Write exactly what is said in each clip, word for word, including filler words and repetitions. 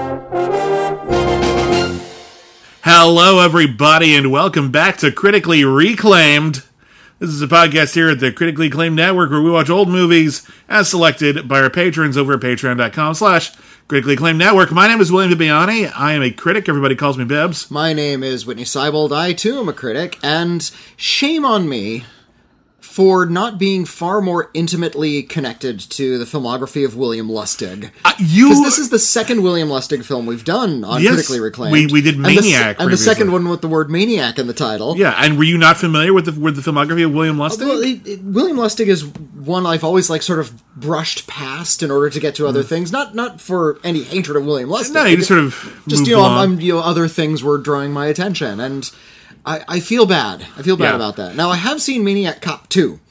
Hello, everybody, and welcome back to Critically Reclaimed. This is a podcast here at the Critically Acclaimed Network where we watch old movies as selected by our patrons over at patreon.com slash Critically Acclaimed Network. My name is William Bibbiani. I am a critic. Everybody calls me Bibbs. My name is Whitney Seibold. I, too, am a critic, and shame on me for not being far more intimately connected to the filmography of William Lustig. Uh, you Because this is the second William Lustig film we've done on Yes, Critically Reclaimed. we- we did And the, Maniac and the second previously. one with the word Maniac in the title. Yeah, and were you not familiar with the with the filmography of William Lustig? Well, it, it, William Lustig is one I've always like sort of brushed past in order to get to other things. Not not for any hatred of William Lustig. no, you just sort of just moved you know, along. I'm, I'm, you know, other things were drawing my attention, and I, I feel bad. I feel bad Yeah. about that. Now I have seen Maniac Cop two.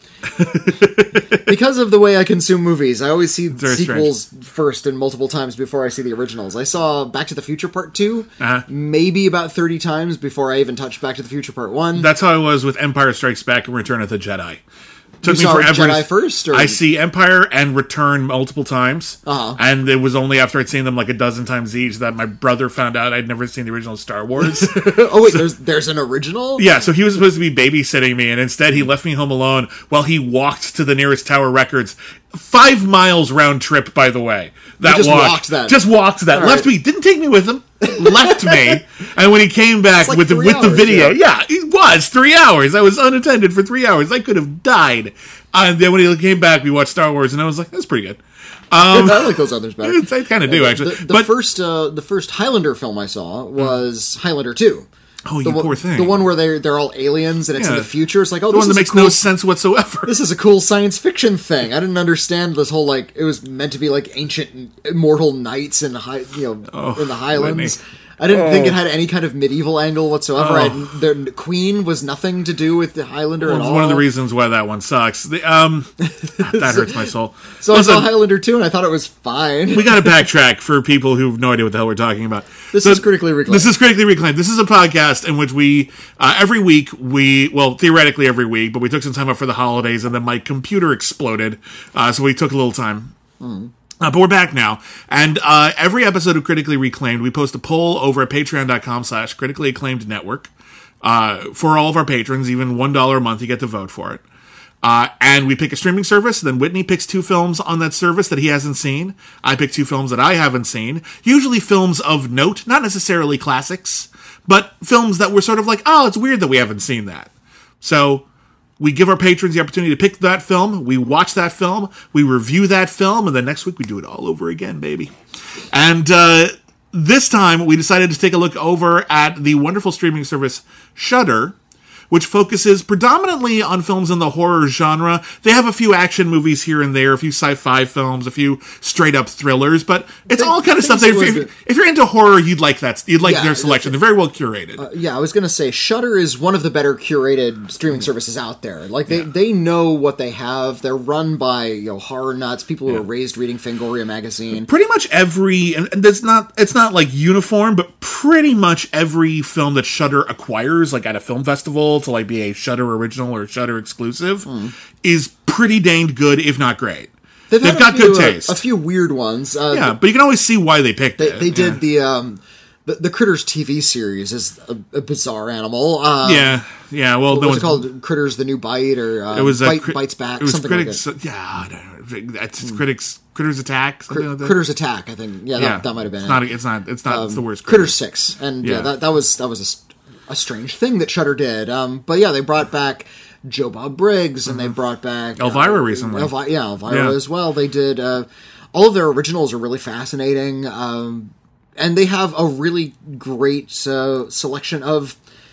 Because of the way I consume movies, I always see Very sequels first and multiple times before I see the originals. I saw Back to the Future Part two Uh-huh. maybe about thirty times before I even touched Back to the Future Part one. That's how I was with Empire Strikes Back and Return of the Jedi. Took You me saw forever. Jedi to- first, or- I see Empire and Return multiple times, Uh-huh. and it was only after I'd seen them like a dozen times each that my brother found out I'd never seen the original Star Wars. oh wait, there's there's an original? Yeah, so he was supposed to be babysitting me, and instead he left me home alone while he walked to the nearest Tower Records. Five miles round trip, by the way. That He just walk. walked that. Just walked that. All Left right. me. Didn't take me with him. Left me. And when he came back It's like with the three with the hours, video, yeah. yeah, it was three hours. I was unattended for three hours. I could have died. And then when he came back, we watched Star Wars, and I was like, that's pretty good. Um, I like those others better. I kind of do, actually. The, the but first uh, the first Highlander film I saw was Highlander two. oh, you The, one- poor thing. the one where they're they're all aliens and it's in Yeah. the future. It's like, oh, The this one that is makes a cool, no sense whatsoever. This is a cool science fiction thing. I didn't understand this whole like it was meant to be like ancient immortal knights in high, you know, Oh, in the Highlands. Whitney. I didn't think it had any kind of medieval angle whatsoever. Oh. I, the Queen was nothing to do with the Highlander Well, at it's all. one of the reasons why that one sucks. The, um, that hurts my soul. So I Listen, saw Highlander two and I thought it was fine. we got to backtrack for people who have no idea what the hell we're talking about. This So, is Critically Reclaimed. This is Critically Reclaimed. This is a podcast in which we, uh, every week, we, well, theoretically every week, but we took some time off for the holidays, and then my computer exploded, uh, so we took a little time. Mm. Uh, but we're back now, and uh, every episode of Critically Reclaimed, we post a poll over at patreon.com slash critically acclaimed network. Uh, for all of our patrons, even one dollar a month, you get to vote for it. Uh, and we pick a streaming service, then Whitney picks two films on that service that he hasn't seen. I pick two films that I haven't seen. Usually films of note, not necessarily classics, but films that we're sort of like, oh, it's weird that we haven't seen that. So we give our patrons the opportunity to pick that film, we watch that film, we review that film, and then next week we do it all over again, baby. And uh, this time we decided to take a look over at the wonderful streaming service Shudder, which focuses predominantly on films in the horror genre. They have a few action movies here and there, a few sci-fi films, a few straight-up thrillers, but it's Think- all kind of stuff things that if, was if, if you're into horror, you'd like that. You'd like Yeah, their selection. They're very well curated. Uh, yeah, I was gonna say Shudder is one of the better curated streaming services out there. Like they, they know what they have. They're run by you know horror nuts, people who are raised reading Fangoria magazine. Pretty much every, and and it's not it's not like uniform, but pretty much every film that Shudder acquires, like at a film festival, to like be a Shudder original or Shudder exclusive, is pretty danged good, if not great. They've, They've had got a few, good uh, taste. a few weird ones. Uh, Yeah, but you can always see why they picked they, it. they did yeah. the um the, the Critters T V series is a, a bizarre animal. Um, Yeah, yeah. Well, what no was it one's- called? Critters: The New Bite, or um, It was uh, Bite cri- Bites Back, It was something critics. like that. Yeah, I don't know. That's critics. Critters Attack. Something like that. Critters Attack, I think. Yeah, Yeah, that, that might have been it's it. not. It's not. It's not. it's the worst. Critters Six, and yeah, Yeah. that that was that was a s- a, strange thing that Shudder did. Um, but yeah, they brought back Joe Bob Briggs, and they brought back Elvira uh, recently. Elvi- yeah, Elvira Yeah. as well. They did uh, all of their originals are really fascinating, um, and they have a really great uh, selection of.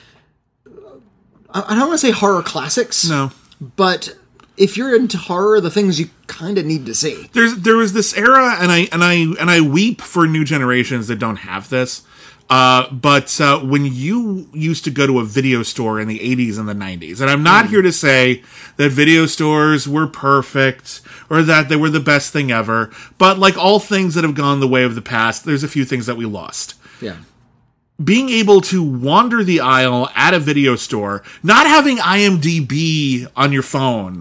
I I don't want to say horror classics, No. but if you're into horror, the things you kind of need to see. There's there was this era, and I and I and I weep for new generations that don't have this. Uh, but uh, when you used to go to a video store in the eighties and the nineties, and I'm not here to say that video stores were perfect or that they were the best thing ever, but like all things that have gone the way of the past, there's a few things that we lost. Yeah. Being able to wander the aisle at a video store, not having I M D B on your phone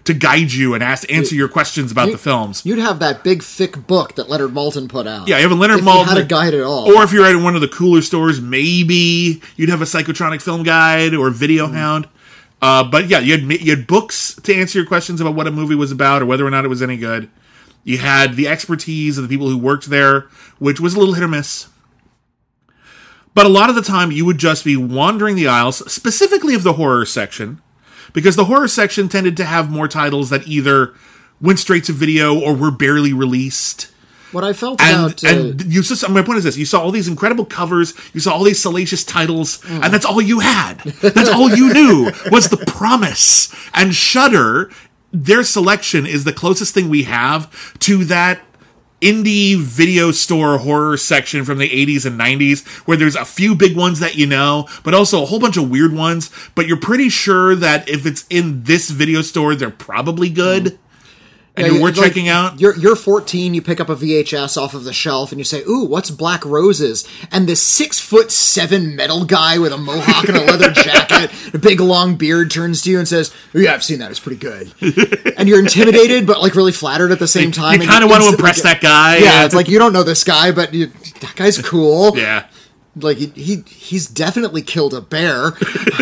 to guide you and ask answer your questions about you, the films. You'd have that big thick book that Leonard Maltin put out. Yeah, you have a Leonard if Maltin. You had a guide at all. Or if you're at one of the cooler stores, maybe you'd have a Psychotronic Film Guide or Video mm. Hound. Uh, but yeah, you had you had books to answer your questions about what a movie was about or whether or not it was any good. You had the expertise of the people who worked there, which was a little hit or miss. But a lot of the time, you would just be wandering the aisles, specifically of the horror section, because the horror section tended to have more titles that either went straight to video or were barely released. What I felt and, about... Uh, and you saw, my point is this, you saw all these incredible covers, you saw all these salacious titles, mm. and that's all you had. That's all you knew, was the promise. And Shudder, their selection is the closest thing we have to that indie video store horror section from the eighties and nineties, where there's a few big ones that you know, but also a whole bunch of weird ones, but you're pretty sure that if it's in this video store, they're probably good. Mm. And yeah, you're worth like, checking out. You're you're fourteen. You pick up a V H S off of the shelf, and you say, "Ooh, what's Black Roses?" And this six foot seven metal guy with a mohawk and a leather jacket, a big long beard, turns to you and says, "Yeah, I've seen that. It's pretty good." And you're intimidated, but like really flattered at the same time. You kind of want to impress that guy. Yeah, it's like you don't know this guy, but you, that guy's cool. Yeah, like he, he he's definitely killed a bear.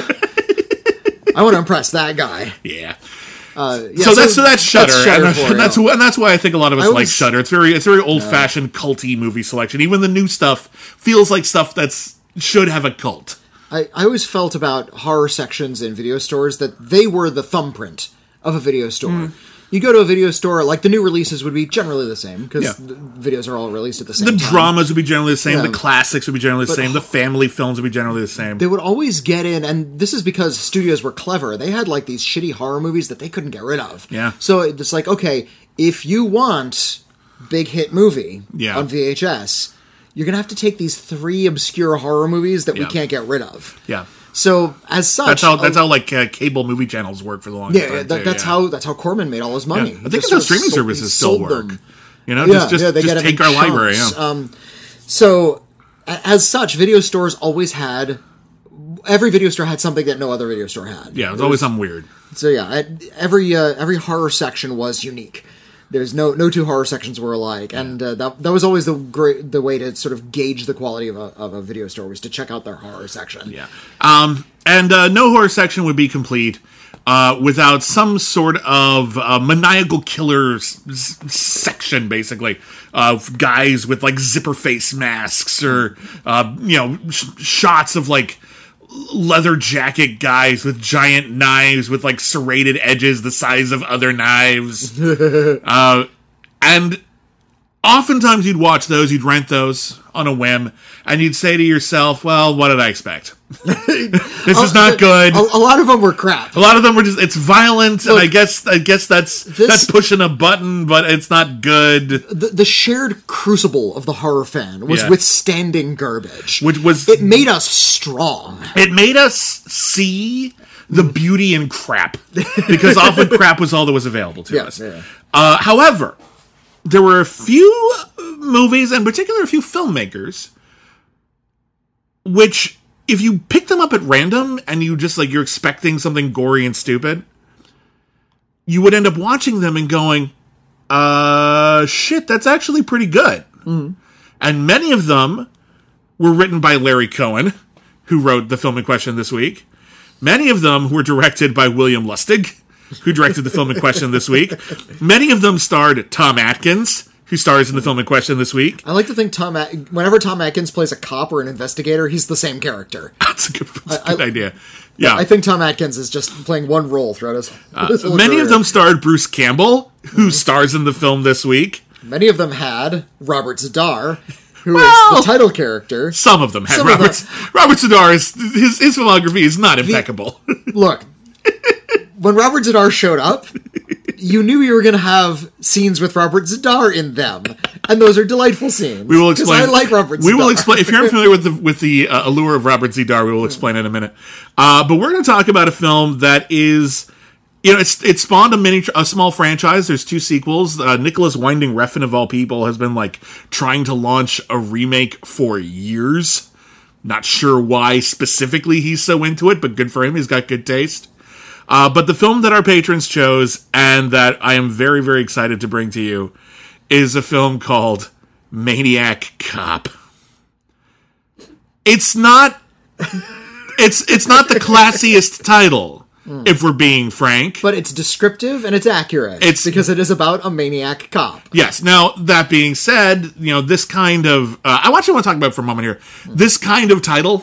I want to impress that guy. Yeah. Uh, yeah, so, so that's so that's Shudder, that's Shudder and, that's, and that's and that's why I think a lot of us was, like Shudder. It's very it's very old fashioned uh, culty movie selection. Even the new stuff feels like stuff that's should have a cult. I, I always felt about horror sections in video stores that they were the thumbprint of a video store. Mm. You go to a video store, like the new releases would be generally the same, because yeah. the videos are all released at the same the time. The dramas would be generally the same, yeah. the classics would be generally the but, same, the family films would be generally the same. They would always get in, and this is because studios were clever. They had like these shitty horror movies that they couldn't get rid of. Yeah. So it's like, okay, if you want big hit movie yeah. on V H S, you're going to have to take these three obscure horror movies that yeah. we can't get rid of. Yeah. So as such, that's how that's how like uh, cable movie channels work for the longest yeah, time. that, too, that's yeah. how that's how Corman made all his money. Yeah. I think that's how streaming sold, services still work. Them. You know, yeah, just just, yeah, they just get take our chunks. library. Yeah. Um, so as such, video stores always had every video store had something that no other video store had. Yeah, it was always something weird. So yeah, every uh, every horror section was unique. There's no no two horror sections were alike, and uh, that that was always the great the way to sort of gauge the quality of a of a video store was to check out their horror section. Yeah, um, and uh, no horror section would be complete uh, without some sort of uh, maniacal killers s- section, basically of guys with like zipper face masks or uh, you know sh- shots of like leather jacket guys with giant knives with like serrated edges the size of other knives. uh, and oftentimes you'd watch those, you'd rent those on a whim, and you'd say to yourself, well, what did I expect? This is not good. A, a lot of them were crap. A lot of them were just, it's violent, Look, and I guess I guess that's this, that's pushing a button, but it's not good. The, the shared crucible of the horror fan was yeah. withstanding garbage. Which was... It made us strong. It made us see the beauty in crap. Because often crap was all that was available to yeah, us. Yeah. Uh, however, there were a few movies, in particular a few filmmakers, which... if you pick them up at random and you just like you're expecting something gory and stupid, you would end up watching them and going, uh, shit, that's actually pretty good. Mm-hmm. And many of them were written by Larry Cohen, who wrote the film in question this week. Many of them were directed by William Lustig, who directed the film in question this week. Many of them starred Tom Atkins, who stars in the film in question this week. I like to think Tom, At- whenever Tom Atkins plays a cop or an investigator, he's the same character. That's a good, that's a good I, idea. Yeah, I think Tom Atkins is just playing one role throughout his. Uh, his whole many career. of them starred Bruce Campbell, who mm-hmm. stars in the film this week. Many of them had Robert Zadar, who well, is the title character. Some of them had some Robert. Them. Robert Zadar is his his filmography is not impeccable. The, look, when Robert Zadar showed up, you knew you were going to have scenes with Robert Zadar in them, and those are delightful scenes. We will explain. I like Robert Zadar. We will explain. If you're unfamiliar with the with the uh, allure of Robert Zadar, we will explain in a minute. Uh, but we're going to talk about a film that is, you know, it's it spawned a mini, a small franchise. There's two sequels. Uh, Nicholas Winding Refn of all people has been like trying to launch a remake for years. Not sure why specifically he's so into it, but good for him. He's got good taste. Uh, but the film that our patrons chose and that I am very, very excited to bring to you is a film called Maniac Cop. It's not... It's it's not the classiest title, mm. if we're being frank. But it's descriptive and it's accurate. It's because it is about a maniac cop. Yes. Now, that being said, you know, this kind of... Uh, I actually want to talk about it for a moment here. Mm. This kind of title...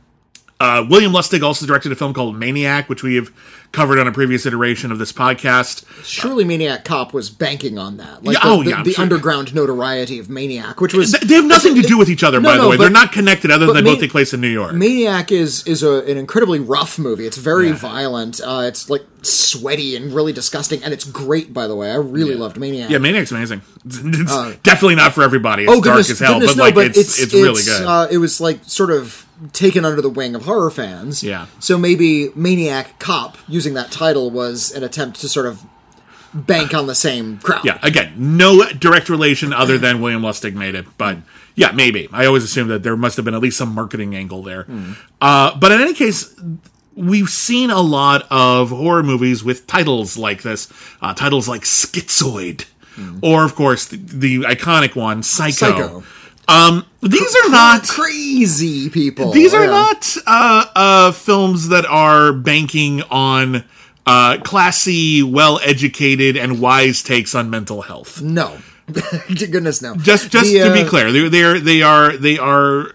Uh, William Lustig also directed a film called Maniac, which we have covered on a previous iteration of this podcast. Surely Maniac Cop was banking on that. Like yeah, the, oh, the, yeah, the sure. underground notoriety of Maniac, which was... They have nothing to do with each other, no, by the no, way. but, They're not connected other than they Man- both take place in New York. Maniac is is a, an incredibly rough movie. It's very yeah. violent. Uh, it's like sweaty and really disgusting, and it's great, by the way. I really yeah. loved Maniac. Yeah, Maniac's amazing. It's uh, definitely not for everybody. It's oh, goodness, dark as hell, goodness, but like no, but it's, it's it's really good. Uh, it was like sort of taken under the wing of horror fans. Yeah. So maybe Maniac Cop, using that title, was an attempt to sort of bank on the same crowd. Yeah, again, no direct relation other than William Lustig made it, but yeah, maybe. I always assumed that there must have been at least some marketing angle there. Mm. Uh, but in any case, we've seen a lot of horror movies with titles like this, uh, titles like Schizoid, mm. or of course the, the iconic one, Psycho. Psycho. Um, these are not crazy people. These are yeah. not uh, uh, films that are banking on uh, classy, well-educated, and wise takes on mental health. No, goodness no. Just, just the, to uh, be clear, they they are they are they are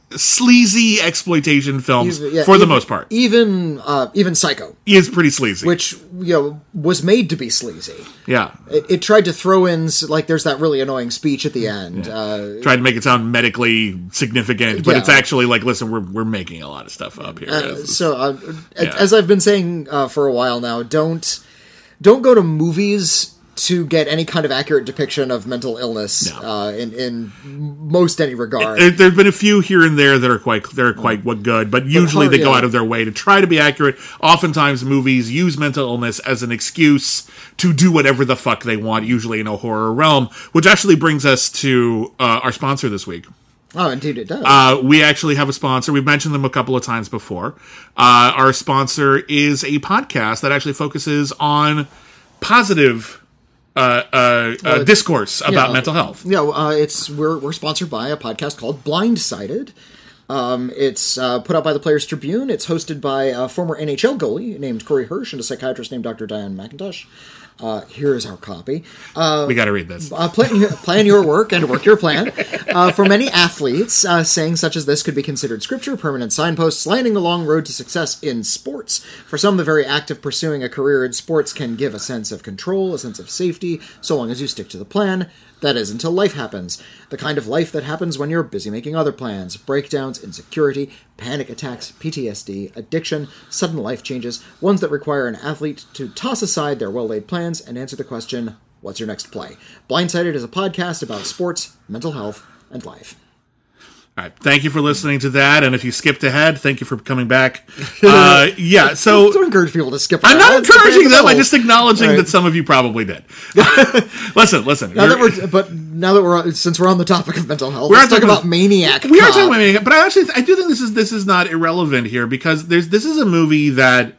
sleazy exploitation films even, yeah, for the even, most part. Even uh, even Psycho is pretty sleazy, which you know was made to be sleazy. Yeah, it, it tried to throw in like there's that really annoying speech at the end. Yeah. Uh, tried to make it sound medically significant, but yeah. it's actually like, listen, we're we're making a lot of stuff up here. Uh, so, uh, yeah. as I've been saying uh, for a while now, don't don't go to movies to get any kind of accurate depiction of mental illness no. uh, in in most any regard. There, there've been a few here and there that are quite they're quite good, but usually but, they go yeah. out of their way to try to be accurate. Oftentimes, movies use mental illness as an excuse to do whatever the fuck they want, usually in a horror realm, which actually brings us to uh, our sponsor this week. Oh, indeed it does. Uh, we actually have a sponsor. We've mentioned them a couple of times before. Uh, our sponsor is a podcast that actually focuses on positive Uh, uh, uh, uh, discourse about yeah, mental health. Yeah, uh, it's we're we're sponsored by a podcast called Blindsided. Um, it's uh, put out by the Players Tribune. It's hosted by a former N H L goalie named Corey Hirsch and a psychiatrist named Doctor Diane McIntosh. Uh, here is our copy. Uh, we got to read this. Uh, plan, plan your work and work your plan. Uh, for many athletes, uh, sayings such as this could be considered scripture, permanent signposts, lighting the long road to success in sports. For some, the very act of pursuing a career in sports can give a sense of control, a sense of safety, so long as you stick to the plan. That is, until life happens. The kind of life that happens when you're busy making other plans. Breakdowns, insecurity, panic attacks, P T S D, addiction, sudden life changes, ones that require an athlete to toss aside their well-laid plans and answer the question, what's your next play? Blindsided is a podcast about sports, mental health, and life. All right. Thank you for listening to that. And if you skipped ahead, thank you for coming back. Uh, yeah, so... Don't encourage people to skip I'm ahead. not encouraging them. I'm just acknowledging right. that some of you probably did. listen, listen. Now that we're, but now that we're, since we're on the topic of mental health, we're let's talk talking about, about Maniac We Cop. are talking about Maniac, but I actually, I do think this is this is not irrelevant here because there's this is a movie that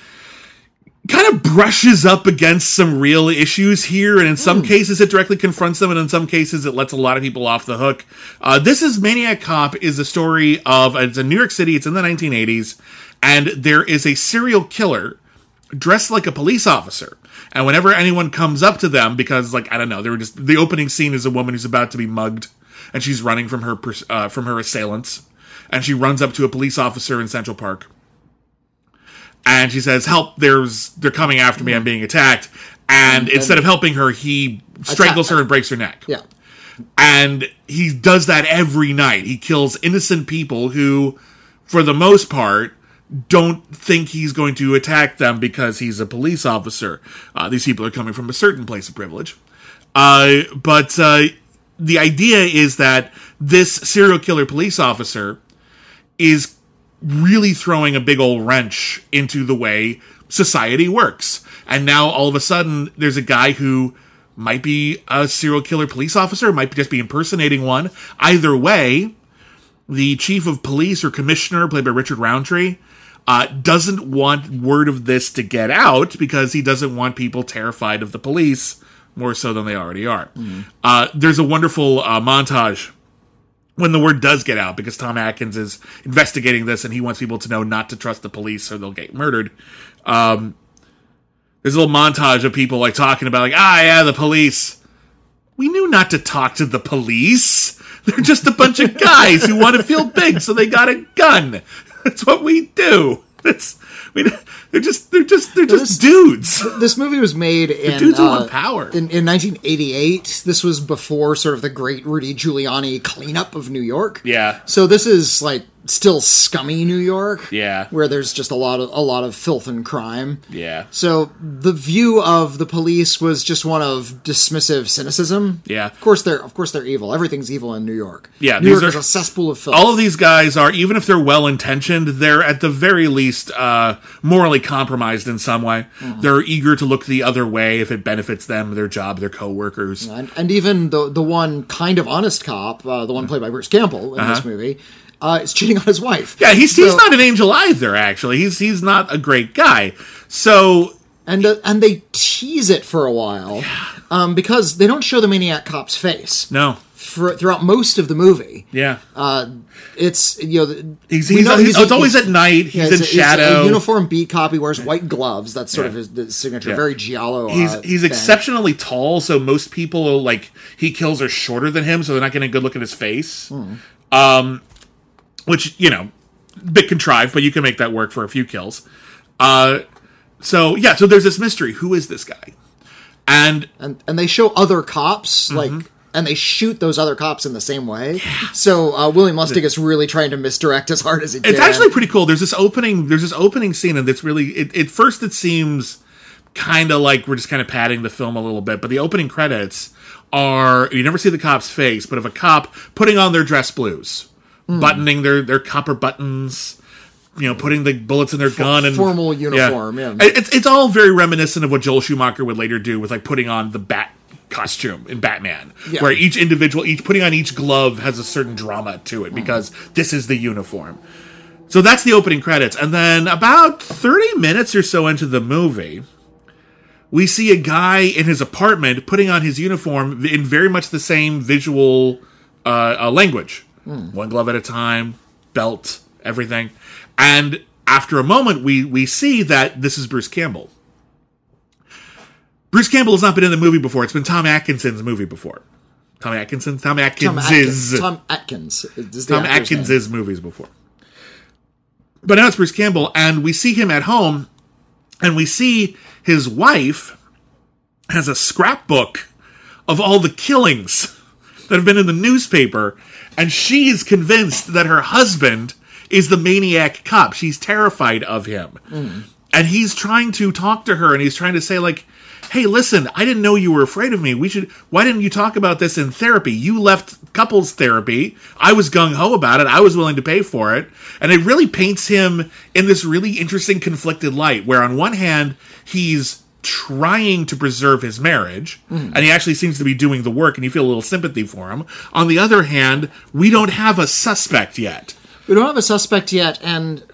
kind of brushes up against some real issues here, and in some mm. cases it directly confronts them, and in some cases it lets a lot of people off the hook. Uh, this is Maniac Cop is the story of, it's in New York City, it's in the nineteen eighties, and there is a serial killer dressed like a police officer. And whenever anyone comes up to them, because, like, I don't know, they were just, the opening scene is a woman who's about to be mugged, and she's running from her uh, from her assailants, and she runs up to a police officer in Central Park. And she says, help, there's, they're coming after me, I'm being attacked. And, and instead of helping her, he strangles attack. her and breaks her neck. Yeah. And he does that every night. He kills innocent people who, for the most part, don't think he's going to attack them because he's a police officer. Uh, these people are coming from a certain place of privilege. Uh, but uh, the idea is that this serial killer police officer is really throwing a big old wrench into the way society works. And now all of a sudden there's a guy who might be a serial killer police officer, might just be impersonating one. Either way, the chief of police or commissioner, played by Richard Roundtree, uh, doesn't want word of this to get out because he doesn't want people terrified of the police more so than they already are. Mm. Uh, there's a wonderful uh, montage when the word does get out, because Tom Atkins is investigating this and he wants people to know not to trust the police or they'll get murdered. Um, there's a little montage of people like talking about like, ah, yeah, the police. We knew not to talk to the police. They're just a bunch of guys who want to feel big, so they got a gun. That's what we do. That's I mean, they're just they're just they're just this, dudes. This movie was made in dudes who uh, want power. In, in nineteen eighty-eight. This was before sort of the great Rudy Giuliani cleanup of New York. Yeah. So this is like still scummy New York. Yeah. Where there's just a lot of a lot of filth and crime. Yeah. So the view of the police was just one of dismissive cynicism. Yeah. Of course they're of course they're evil. Everything's evil in New York. Yeah. New York are, is a cesspool of filth. All of these guys are, even if they're well intentioned, they're at the very least uh, morally compromised in some way. Mm-hmm. They're eager to look the other way if it benefits them, their job, their coworkers. And, and even the the one kind of honest cop, uh, the one played by Bruce Campbell in uh-huh. this movie, uh, is cheating on his wife. Yeah, he's so, he's not an angel either. Actually, he's he's not a great guy. So and uh, and they tease it for a while, yeah. um, because they don't show the maniac cop's face. No. For, throughout most of the movie, yeah, uh, it's you know he's, he's, know he's, he's oh, it's a, always at night. He's yeah, in he's shadow. A, a uniform beat cop. He wears white gloves. That's sort yeah. of his, his signature. Yeah. Very giallo. He's uh, he's thing. exceptionally tall, so most people like he kills are shorter than him, so they're not getting a good look at his face. Hmm. Um, which you know, a bit contrived, but you can make that work for a few kills. Uh, so yeah, so there's this mystery. Who is this guy? And and and they show other cops mm-hmm. like. And they shoot those other cops in the same way. Yeah. So uh, William Lustig is really trying to misdirect as hard as he can. It's actually pretty cool. There's this opening. There's this opening scene, and it's really. It, at first, it seems kind of like we're just kind of padding the film a little bit, but the opening credits are you never see the cop's face, but of a cop putting on their dress blues, mm. buttoning their their copper buttons. You know, putting the bullets in their For, gun and formal uniform. Yeah, yeah. It's it's all very reminiscent of what Joel Schumacher would later do with like putting on the bat costume in Batman, yeah. where each individual, each putting on each glove has a certain drama to it because mm. this is the uniform. So that's the opening credits, and then about thirty minutes or so into the movie, we see a guy in his apartment putting on his uniform in very much the same visual uh, uh, language, mm. one glove at a time, belt, everything. And after a moment, we we see that this is Bruce Campbell. Bruce Campbell has not been in the movie before. It's been Tom Atkinson's movie before. Tom Atkinson? Tom Atkins' Tom Atkins. Tom Atkins. Is Tom Atkins' movies before. But now it's Bruce Campbell, and we see him at home, and we see his wife has a scrapbook of all the killings that have been in the newspaper, and she's convinced that her husband is the maniac cop. She's terrified of him. Mm. And he's trying to talk to her, and he's trying to say, like, hey, listen, I didn't know you were afraid of me. We should. Why didn't you talk about this in therapy? You left couples therapy. I was gung-ho about it. I was willing to pay for it. And it really paints him in this really interesting conflicted light, where on one hand, he's trying to preserve his marriage, mm. and he actually seems to be doing the work, and you feel a little sympathy for him. On the other hand, we don't have a suspect yet. We don't have a suspect yet, and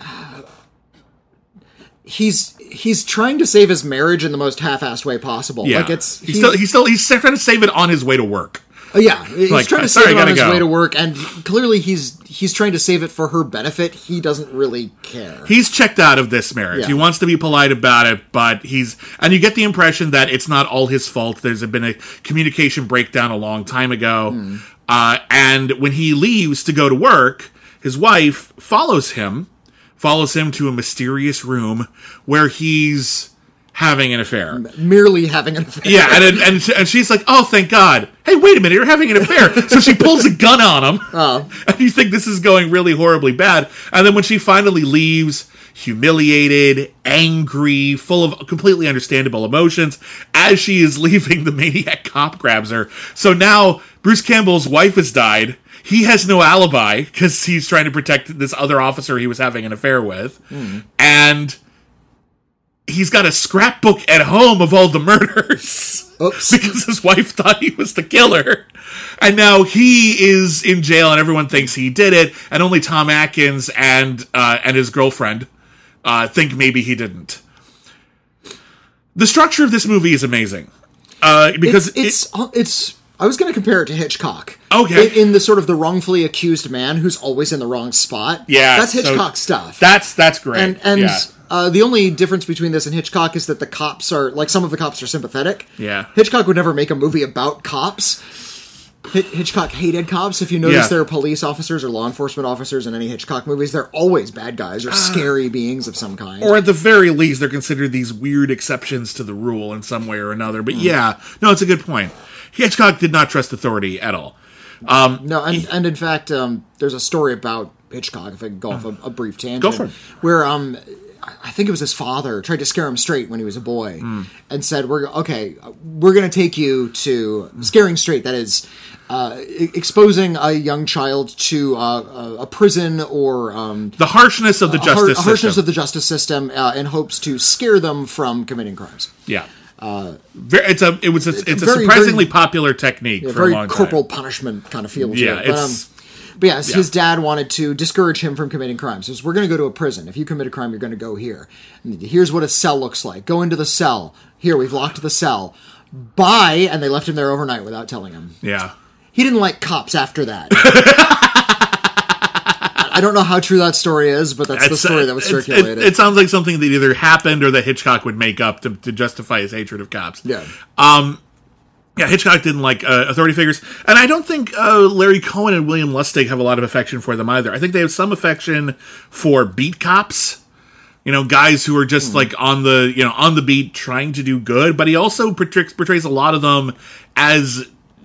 he's he's trying to save his marriage in the most half-assed way possible. Yeah. Like it's he's, he's still he's still he's trying to save it on his way to work. Oh yeah, he's like, trying to sorry, save it on his go. way to work, and clearly he's he's trying to save it for her benefit. He doesn't really care. He's checked out of this marriage. Yeah. He wants to be polite about it, but he's and you get the impression that it's not all his fault. There's been a communication breakdown a long time ago, mm. uh, and when he leaves to go to work, his wife follows him, follows him to a mysterious room where he's having an affair. Merely having an affair. Yeah, and, and and she's like, oh, thank God. Hey, wait a minute, you're having an affair. So she pulls a gun on him. Oh. And you think this is going really horribly bad. And then when she finally leaves, humiliated, angry, full of completely understandable emotions, as she is leaving, the maniac cop grabs her. So now Bruce Campbell's wife has died. He has no alibi because he's trying to protect this other officer he was having an affair with. Mm. And he's got a scrapbook at home of all the murders. Oops. Because his wife thought he was the killer. And now he is in jail and everyone thinks he did it. And only Tom Atkins and uh, and his girlfriend uh, think maybe he didn't. The structure of this movie is amazing. Uh, because it's, it's, it, it's, I was going to compare it to Hitchcock. Okay. In, in the sort of the wrongfully accused man who's always in the wrong spot. Yeah. That's Hitchcock so stuff. That's, that's great. And, and yeah. uh, the only difference between this and Hitchcock is that the cops are, like, some of the cops are sympathetic. Yeah. Hitchcock would never make a movie about cops. Hitchcock hated cops. If you notice, Yeah. there are police officers or law enforcement officers in any Hitchcock movies. They're always bad guys or scary beings of some kind. Or at the very least, they're considered these weird exceptions to the rule in some way or another. But yeah, no, it's a good point. Hitchcock did not trust authority at all. Um, no, and, and in fact, um, there's a story about Hitchcock, if I can go off a, a brief tangent. Go for it. Where um, I think it was his father tried to scare him straight when he was a boy mm. and said, "We're okay, we're going to take you to scaring straight. That is, uh, exposing a young child to uh, a, a prison or um, the harshness of the justice har- system. harshness of the justice system uh, in hopes to scare them from committing crimes." Yeah. Uh, it's a it was a, it's a very, surprisingly very, popular technique yeah, for very a long time. corporal punishment kind of feel to yeah, it. But, it's, um, but yes, yeah. his dad wanted to discourage him from committing crimes. He says, "We're going to go to a prison. If you commit a crime, you're going to go here. And here's what a cell looks like. Go into the cell. Here, we've locked the cell. Bye." And they left him there overnight without telling him. Yeah. He didn't like cops after that. I don't know how true that story is, but that's it's, the story that was circulated. It, it sounds like something that either happened or that Hitchcock would make up to, to justify his hatred of cops. Yeah. Um, yeah, Hitchcock didn't like uh, authority figures. And I don't think uh, Larry Cohen and William Lustig have a lot of affection for them either. I think they have some affection for beat cops. You know, guys who are just mm. like on the, you know, on the beat trying to do good. But he also portrays, portrays a lot of them as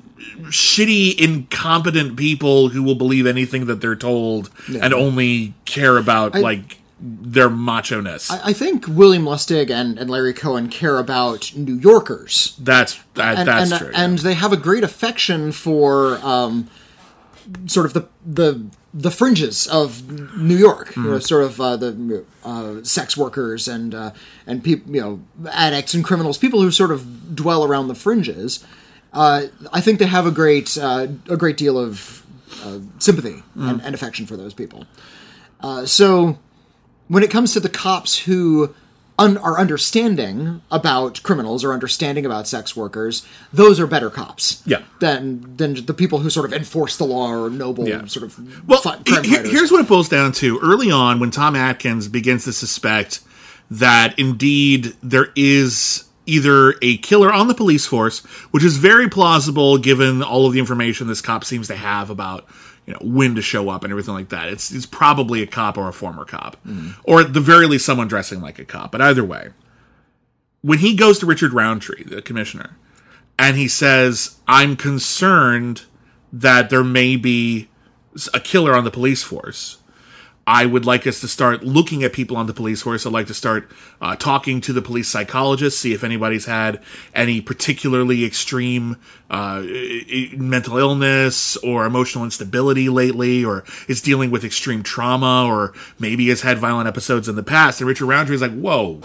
shitty, incompetent people who will believe anything that they're told yeah. and only care about I, like their macho-ness. I, I think William Lustig and, and Larry Cohen care about New Yorkers. That's that, and, that's and, true. And they have a great affection for um, sort of the the the fringes of New York, mm. you know, sort of uh, the uh, sex workers and uh, and people, you know, addicts and criminals, people who sort of dwell around the fringes. Uh, I think they have a great uh, a great deal of uh, sympathy mm. and, and affection for those people. Uh, so when it comes to the cops who un- are understanding about criminals or understanding about sex workers, those are better cops yeah. than than the people who sort of enforce the law or noble yeah. sort of well, fi- crime he- fighters. Here's what it boils down to. Early on, when Tom Atkins begins to suspect that indeed there is either a killer on the police force, which is very plausible given all of the information this cop seems to have about, you know, when to show up and everything like that. It's it's probably a cop or a former cop. Mm. Or at the very least someone dressing like a cop. But either way, when he goes to Richard Roundtree, the commissioner, and he says, "I'm concerned that there may be a killer on the police force. I would like us to start looking at people on the police force. I'd like to start uh, talking to the police psychologists, see if anybody's had any particularly extreme uh, mental illness or emotional instability lately, or is dealing with extreme trauma, or maybe has had violent episodes in the past." And Richard Roundtree is like, "Whoa,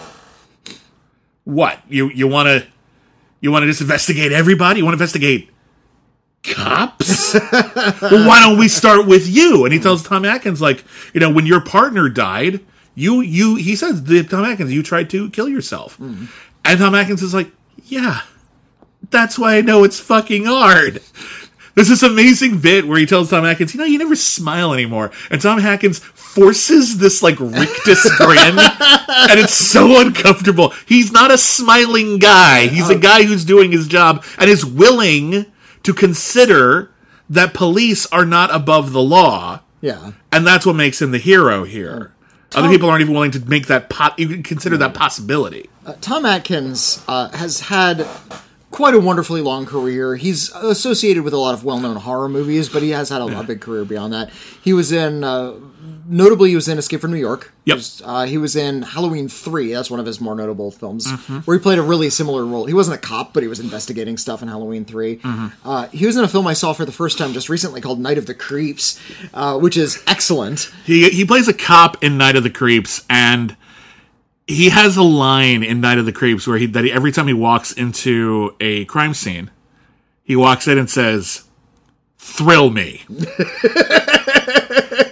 what? You you want to you want to just investigate everybody? You want to investigate cops? Well, why don't we start with you?" And he tells Tom Atkins, like, you know, when your partner died, you, you, he says, the Tom Atkins, you tried to kill yourself. Mm. And Tom Atkins is like, "Yeah, that's why I know it's fucking hard." There's this amazing bit where he tells Tom Atkins, "You know, you never smile anymore." And Tom Atkins forces this, like, rictus grin, and it's so uncomfortable. He's not a smiling guy. He's a guy who's doing his job and is willing to consider that police are not above the law. Yeah. And that's what makes him the hero here. Tom, Other people aren't even willing to make that pot, even consider that possibility. Uh, Tom Atkins uh, has had quite a wonderfully long career. He's associated with a lot of well-known horror movies, but he has had a, yeah. a big career beyond that. He was in, uh, notably, he was in Escape from New York. Yep. He was, uh, he was in Halloween three. That's one of his more notable films, mm-hmm. where he played a really similar role. He wasn't a cop, but he was investigating stuff in Halloween three. Mm-hmm. Uh, he was in a film I saw for the first time just recently called Night of the Creeps, uh, which is excellent. He he plays a cop in Night of the Creeps, and he has a line in Night of the Creeps where he that he, every time he walks into a crime scene, he walks in and says, "Thrill me." Night of the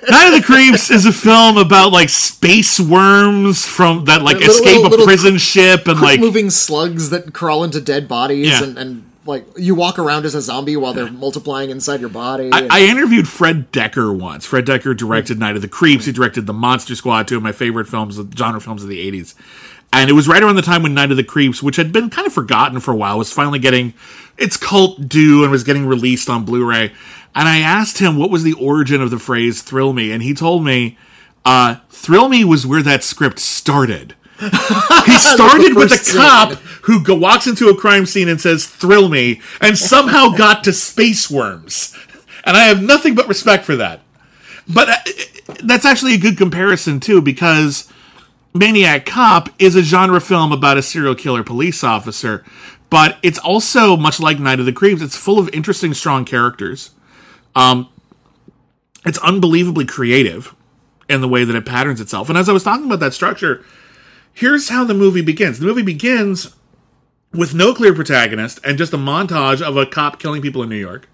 Creeps is a film about like space worms from that like Little- escape little- a prison ship and like moving slugs that crawl into dead bodies, Yeah. and, and like you walk around as a zombie while they're multiplying inside your body. I, and- I interviewed Fred Decker once. Fred Decker directed Night of the Creeps. He directed The Monster Squad, two of my favorite films, genre films of the eighties. And it was right around the time when Night of the Creeps, which had been kind of forgotten for a while, was finally getting its cult due and was getting released on Blu-ray. And I asked him what was the origin of the phrase "thrill me," and he told me, uh, "Thrill me" was where that script started. He started with a first cop scene. who go, walks into a crime scene and says "thrill me," and somehow got to space worms. And I have nothing but respect for that. But uh, that's actually a good comparison too, because Maniac Cop is a genre film about a serial killer police officer, but it's also, much like Night of the Creeps, it's full of interesting, strong characters. Um, it's unbelievably creative in the way that it patterns itself. And as I was talking about that structure, here's how the movie begins. The movie begins with no clear protagonist and just a montage of a cop killing people in New York.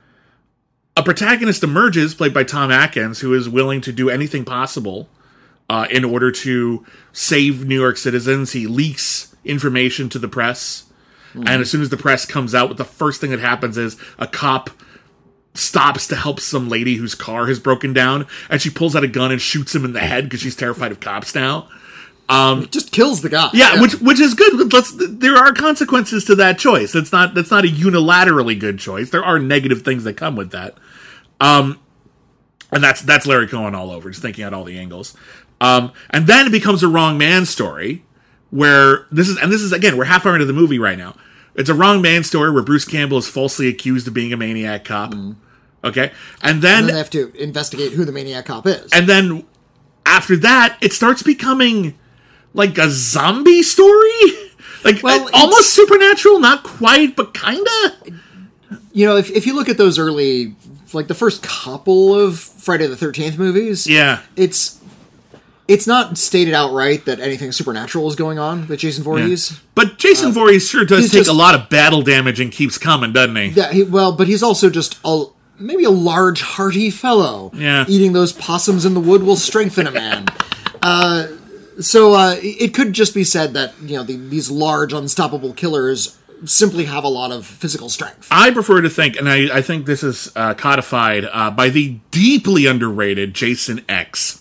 A protagonist emerges, played by Tom Atkins, who is willing to do anything possible uh, in order to save New York citizens. He leaks information to the press. Mm. And as soon as the press comes out, the first thing that happens is a cop stops to help some lady whose car has broken down, and she pulls out a gun and shoots him in the head because she's terrified of cops now. Um, it just kills the guy. Yeah, yeah, which which is good. Let's, there are consequences to that choice. That's not that's not a unilaterally good choice. There are negative things that come with that. Um, and that's that's Larry Cohen all over, just thinking out all the angles. Um, and then it becomes a wrong man story, where this is and this is again we're half hour into the movie right now. It's a wrong man story where Bruce Campbell is falsely accused of being a maniac cop. Mm. Okay, and then, and then they have to investigate who the maniac cop is. And then after that, it starts becoming like a zombie story, like well, almost supernatural, not quite, but kinda. You know, if if you look at those early, like the first couple of Friday the thirteenth movies, yeah, it's. It's not stated outright that anything supernatural is going on with Jason Voorhees. Yeah. But Jason uh, Voorhees sure does take just, a lot of battle damage and keeps coming, doesn't he? Yeah, he, well, but he's also just a, maybe a large, hearty fellow. Yeah. Eating those possums in the wood will strengthen a man. uh, so uh, it could just be said that, you know, the, these large, unstoppable killers simply have a lot of physical strength. I prefer to think, and I, I think this is uh, codified uh, by the deeply underrated Jason X.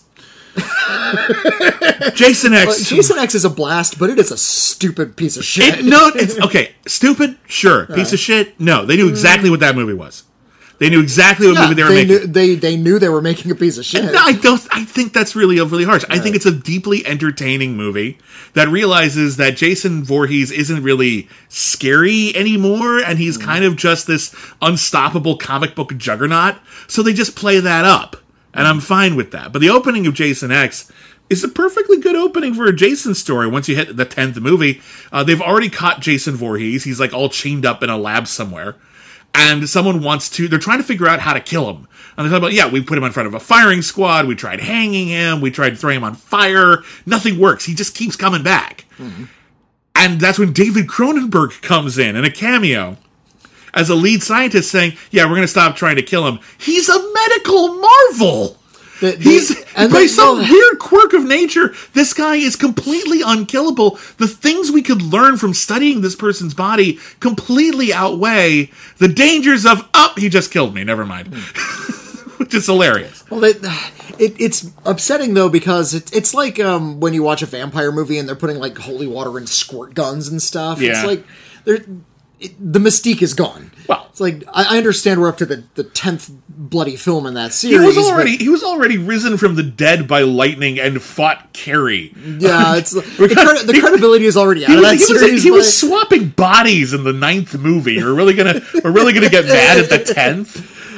Jason X. Well, Jason X is a blast, but it is a stupid piece of shit. It, no, it's okay. Stupid, sure. Piece right. of shit. No, they knew exactly what that movie was. They knew exactly what yeah, movie they were they making. Knew, they they knew they were making a piece of shit. No, I don't. I think that's really overly harsh. Right. I think it's a deeply entertaining movie that realizes that Jason Voorhees isn't really scary anymore, and he's mm. kind of just this unstoppable comic book juggernaut. So they just play that up. And I'm fine with that. But the opening of Jason X is a perfectly good opening for a Jason story once you hit the tenth movie. Uh, they've already caught Jason Voorhees. He's like all chained up in a lab somewhere. And someone wants to, they're trying to figure out how to kill him. And they talk about, yeah, we put him in front of a firing squad. We tried hanging him. We tried throwing him on fire. Nothing works. He just keeps coming back. Mm-hmm. And that's when David Cronenberg comes in in a cameo as a lead scientist saying, yeah, we're going to stop trying to kill him. He's a medical marvel. The, the, He's and by the, some well, weird quirk of nature, this guy is completely unkillable. The things we could learn from studying this person's body completely outweigh the dangers of, oh, he just killed me. Never mind. Which is hilarious. Well, it, it, it's upsetting, though, because it, it's like um, when you watch a vampire movie and they're putting like holy water and squirt guns and stuff. Yeah. It's like they're... It, the mystique is gone. Well, it's like I, I understand we're up to the, the tenth bloody film in that series. He was already he was already risen from the dead by lightning and fought Carrie. Yeah, it's the, credi- the credibility is already out he of was, that he series. Was, he was swapping bodies in the ninth movie. We're really gonna we're really gonna get mad at the tenth.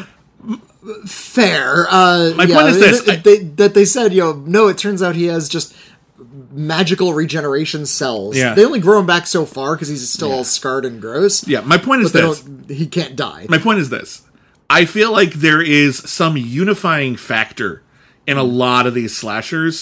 Fair. Uh, My yeah, point is this: they, they, that they said, you know, no. It turns out he has just magical regeneration cells. Yeah. They only grow him back so far because he's still yeah. all scarred and gross. Yeah, my point is this. He can't die. My point is this. I feel like there is some unifying factor in a lot of these slashers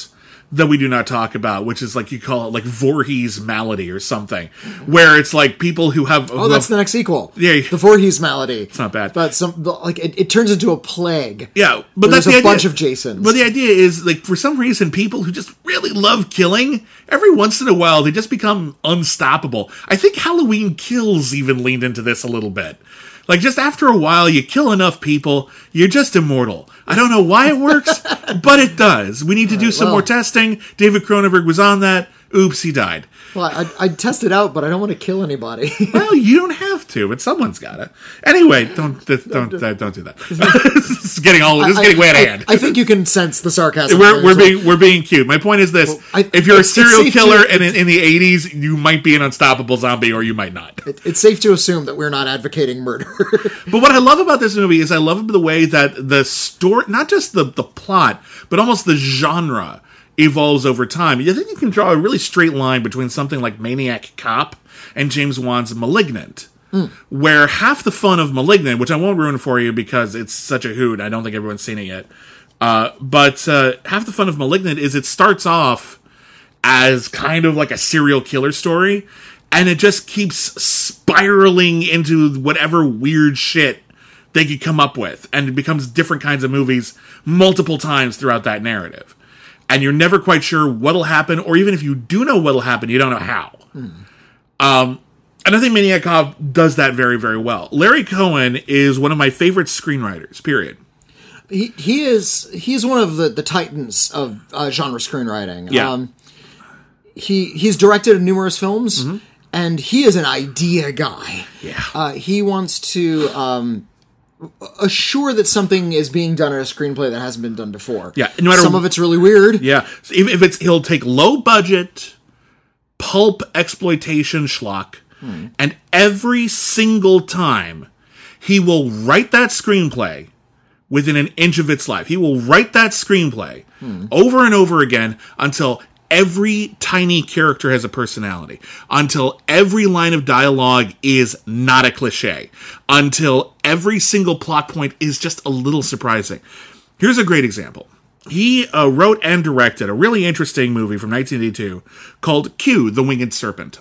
that we do not talk about, which is like you call it like Voorhees malady or something, where it's like people who have oh, that's the next sequel. Yeah, the Voorhees malady. It's not bad, but some like it, it turns into a plague. Yeah, but that's there's the a idea. bunch of Jasons. But the idea is like for some reason, people who just really love killing, every once in a while they just become unstoppable. I think Halloween Kills even leaned into this a little bit. Like, just after a while, you kill enough people, you're just immortal. I don't know why it works, but it does. We need to do right, some well, more testing. David Cronenberg was on that. Oops, he died. Well, I'd, I'd test it out, but I don't want to kill anybody. Well, you don't have to, but someone's got to. Anyway, don't don't don't, don't do that. This is getting all this is getting I, way out of I, hand. I think you can sense the sarcasm. We're we're being we're being cute. My point is this: well, I, if you're a serial killer to, and in, in the eighties, you might be an unstoppable zombie, or you might not. It, it's safe to assume that we're not advocating murder. But what I love about this movie is I love the way that the story, not just the the plot, but almost the genre evolves over time. I think you can draw a really straight line between something like Maniac Cop and James Wan's Malignant, mm. where half the fun of Malignant, which I won't ruin for you because it's such a hoot, I don't think everyone's seen it yet, uh, but uh, half the fun of Malignant is it starts off as kind of like a serial killer story, and it just keeps spiraling into whatever weird shit they could come up with, and it becomes different kinds of movies multiple times throughout that narrative. And you're never quite sure what'll happen, or even if you do know what'll happen, you don't know how. Hmm. Um, and I think Maniac Cop does that very, very well. Larry Cohen is one of my favorite screenwriters, period. He he is he's one of the, the titans of uh, genre screenwriting. Yeah. Um, he he's directed numerous films, mm-hmm. and he is an idea guy. Yeah. Uh, he wants to um, assure that something is being done in a screenplay that hasn't been done before. Yeah. No matter Some of it's really weird. Yeah. So if, if it's he'll take low budget pulp exploitation schlock, hmm. and every single time he will write that screenplay within an inch of its life. He will write that screenplay hmm. over and over again until every tiny character has a personality, until every line of dialogue is not a cliche, until every single plot point is just a little surprising. Here's a great example. He uh, wrote and directed a really interesting movie from nineteen eighty-two called Q, the Winged Serpent.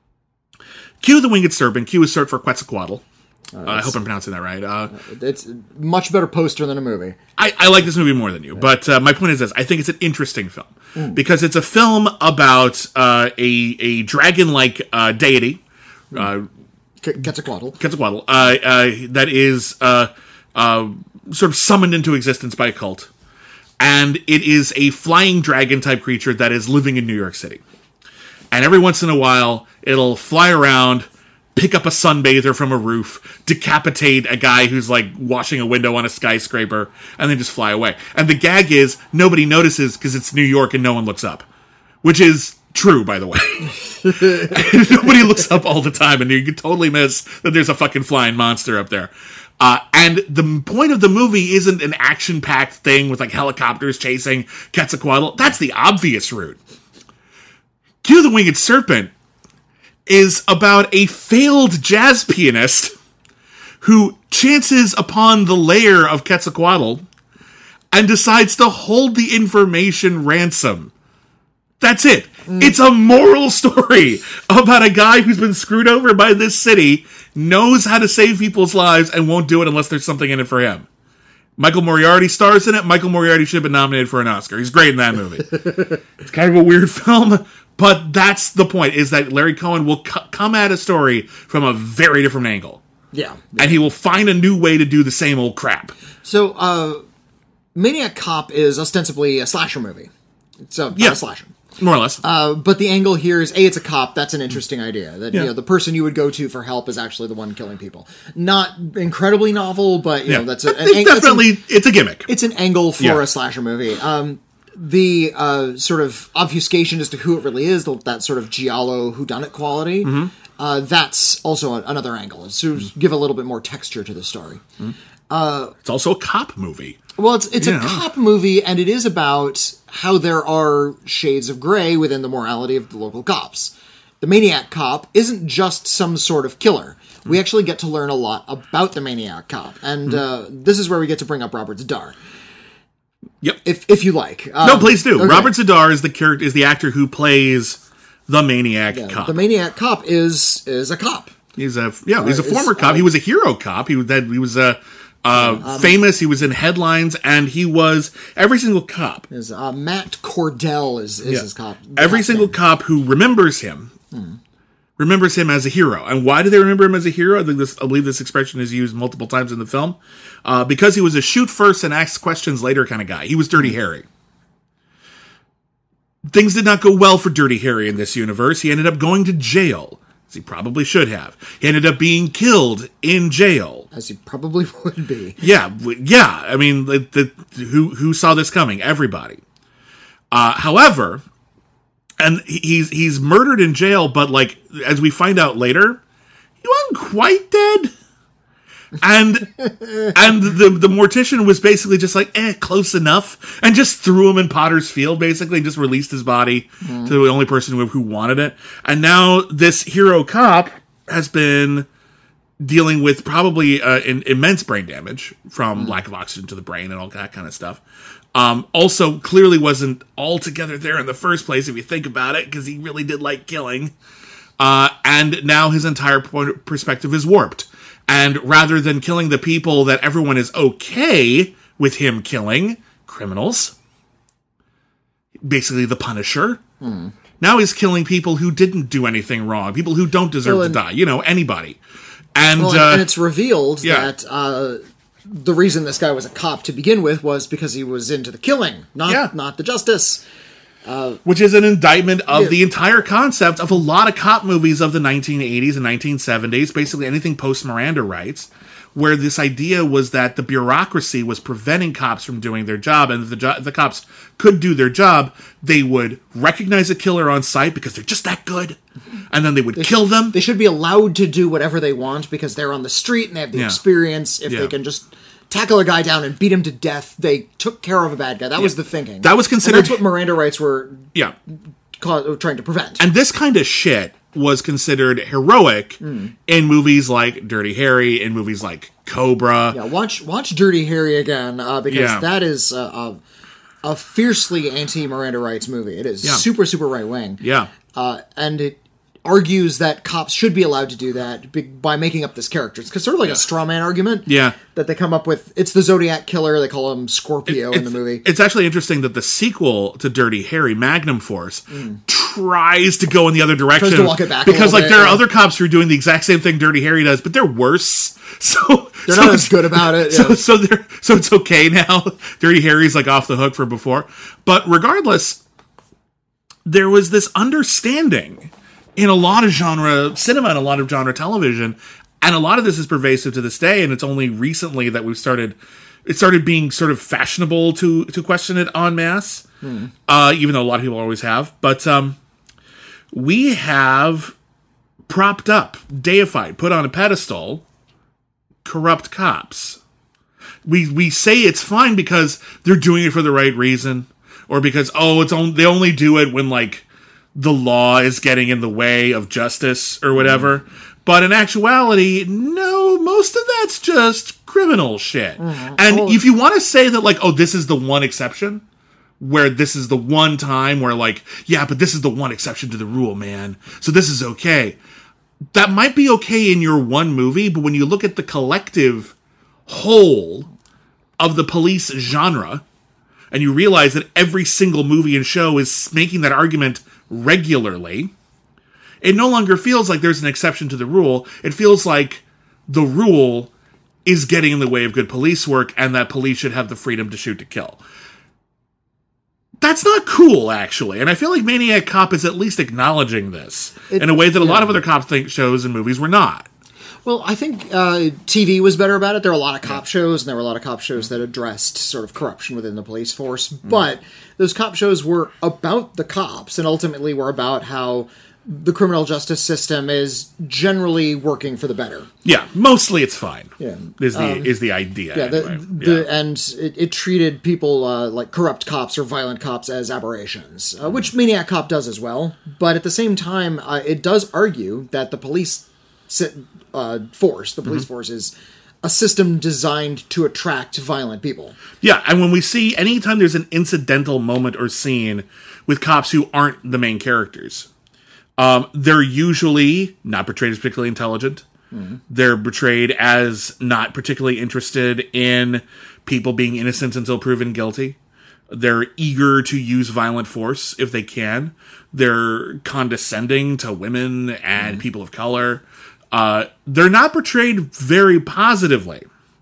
Q, the Winged Serpent. Q is short for Quetzalcoatl. Uh, uh, I hope I'm pronouncing that right. Uh, it's a much better poster than a movie. I, I like this movie more than you, yeah. but uh, my point is this. I think it's an interesting film. Mm. Because it's a film about uh, a, a dragon-like uh, deity. Uh, Quetzalcoatl. Quetzalcoatl. Uh, uh, that is uh, uh, sort of summoned into existence by a cult. And it is a flying dragon-type creature that is living in New York City. And every once in a while, it'll fly around, pick up a sunbather from a roof, decapitate a guy who's like washing a window on a skyscraper, and then just fly away. And the gag is nobody notices because it's New York and no one looks up. Which is true, by the way. Nobody looks up all the time, and you can totally miss that there's a fucking flying monster up there. Uh, and the point of the movie isn't an action-packed thing with like helicopters chasing Quetzalcoatl. That's the obvious route. Q the Winged Serpent is about a failed jazz pianist who chances upon the lair of Quetzalcoatl and decides to hold the information ransom. That's it. Mm. It's a moral story about a guy who's been screwed over by this city, knows how to save people's lives, and won't do it unless there's something in it for him. Michael Moriarty stars in it. Michael Moriarty should have been nominated for an Oscar. He's great in that movie. It's kind of a weird film, but that's the point, is that Larry Cohen will c- come at a story from a very different angle. Yeah. And he will find a new way to do the same old crap. So, uh, Maniac Cop is ostensibly a slasher movie. It's a, yeah. a slasher. More or less. Uh, but the angle here is, A, it's a cop. That's an interesting idea. That yeah. you know, the person you would go to for help is actually the one killing people. Not incredibly novel, but you yeah. know that's a, an, it's definitely it's, an, it's a gimmick. It's an angle for yeah. a slasher movie. Um, the uh, sort of obfuscation as to who it really is, that sort of giallo whodunit quality. Mm-hmm. Uh, that's also a, another angle. To mm-hmm. give a little bit more texture to the story. Mm-hmm. Uh, it's also a cop movie. Well, it's it's yeah. a cop movie, and it is about how there are shades of gray within the morality of the local cops. The Maniac Cop isn't just some sort of killer. Mm. We actually get to learn a lot about the Maniac Cop, and mm. uh, this is where we get to bring up Robert Z'Dar. Yep. If if you like. Um, no, please do. okay. Robert Z'Dar is the character is the actor who plays the Maniac Yeah, cop. The Maniac cop is is a cop. He's a yeah. He's a Uh, former is, cop. uh, he was a hero cop. He was that. He was a uh, um, famous. He was in headlines, and he was every single cop. Is uh, Matt Cordell is, is Yeah. his cop. Every Cop single name. cop who remembers him Hmm. remembers him as a hero. And why do they remember him as a hero? I think this. I believe this expression is used multiple times in the film uh, because he was a shoot first and ask questions later kind of guy. He was Dirty Harry. Things did not go well for Dirty Harry in this universe. He ended up going to jail, as he probably should have. He ended up being killed in jail. As he probably would be. Yeah, w- yeah. I mean, the, the, who who saw this coming? Everybody. Uh, however, and he- he's he's murdered in jail, but like as we find out later, he wasn't quite dead. And and the the mortician was basically just like, eh, close enough, and just threw him in Potter's Field, basically, and just released his body mm. to the only person who, who wanted it. And now this hero cop has been dealing with probably uh, in, immense brain damage from mm. lack of oxygen to the brain and all that kind of stuff. Um, also, clearly wasn't altogether there in the first place, if you think about it, because he really did like killing. Uh, and now his entire point, perspective is warped. And rather than killing the people that everyone is okay with him killing, criminals, basically the Punisher, hmm. now he's killing people who didn't do anything wrong, people who don't deserve well, and, to die, you know, anybody. And, well, uh, and it's revealed yeah. that uh, the reason this guy was a cop to begin with was because he was into the killing, not yeah. not the justice. Uh, Which is an indictment of yeah. the entire concept of a lot of cop movies of the nineteen eighties and nineteen seventies, basically anything post-Miranda rights, where this idea was that the bureaucracy was preventing cops from doing their job, and if the, jo- if the cops could do their job, they would recognize a killer on sight because they're just that good, and then they would they kill sh- them. They should be allowed to do whatever they want because they're on the street and they have the yeah. experience. If yeah. they can just tackle a guy down and beat him to death, they took care of a bad guy. That yeah. was the thinking. That was considered... And that's what Miranda rights were yeah. ca- trying to prevent. And this kind of shit was considered heroic mm. in movies like Dirty Harry, in movies like Cobra. Yeah, watch watch Dirty Harry again, uh, because yeah. that is uh, a, a fiercely anti-Miranda rights movie. It is yeah. super, super right-wing. Yeah. Uh, and it argues that cops should be allowed to do that by making up this character. It's sort of like yeah. a straw man argument. Yeah. That they come up with. It's the Zodiac Killer. They call him Scorpio it, in the movie. It's actually interesting that the sequel to Dirty Harry, Magnum Force, mm. tries to go in the other direction. Tries to walk it back because like bit, there are yeah. other cops who are doing the exact same thing Dirty Harry does, but they're worse. So they're so not as good about it. So yeah. so they're so it's okay now. Dirty Harry's like off the hook for before. But regardless, there was this understanding in a lot of genre cinema and a lot of genre television, and a lot of this is pervasive to this day, and it's only recently that we've started it started being sort of fashionable to to question it en masse, hmm. uh, even though a lot of people always have. But um, we have propped up, deified, put on a pedestal, corrupt cops. We we say it's fine because they're doing it for the right reason, or because, oh, it's on, they only do it when, like, the law is getting in the way of justice or whatever. Mm. But in actuality, no, most of that's just criminal shit. Mm. And oh. if you want to say that, like, oh, this is the one exception, where this is the one time where, like, yeah, but this is the one exception to the rule, man, so this is okay. That might be okay in your one movie, but when you look at the collective whole of the police genre, and you realize that every single movie and show is making that argument regularly, it no longer feels like there's an exception to the rule. It feels like the rule is getting in the way of good police work, and that police should have the freedom to shoot to kill. That's not cool, actually. And I feel like Maniac Cop is at least acknowledging this it, in a way that a yeah. lot of other cop think shows and movies were not. Well, I think uh, T V was better about it. There were a lot of cop yeah. shows, and there were a lot of cop shows that addressed sort of corruption within the police force. Mm. But those cop shows were about the cops, and ultimately were about how the criminal justice system is generally working for the better. Yeah, mostly it's fine. Yeah, is the um, is the idea. Yeah, anyway. the, the, yeah. and it, it treated people uh, like corrupt cops or violent cops as aberrations, uh, which Maniac Cop does as well. But at the same time, uh, it does argue that the police uh, force, the police mm-hmm. force, is a system designed to attract violent people. Yeah, and when we see, anytime there's an incidental moment or scene with cops who aren't the main characters, um, they're usually not portrayed as particularly intelligent. Mm-hmm. They're portrayed as not particularly interested in people being innocent until proven guilty. They're eager to use violent force if they can. They're condescending to women and mm-hmm. people of color. Uh, they're not portrayed very positively.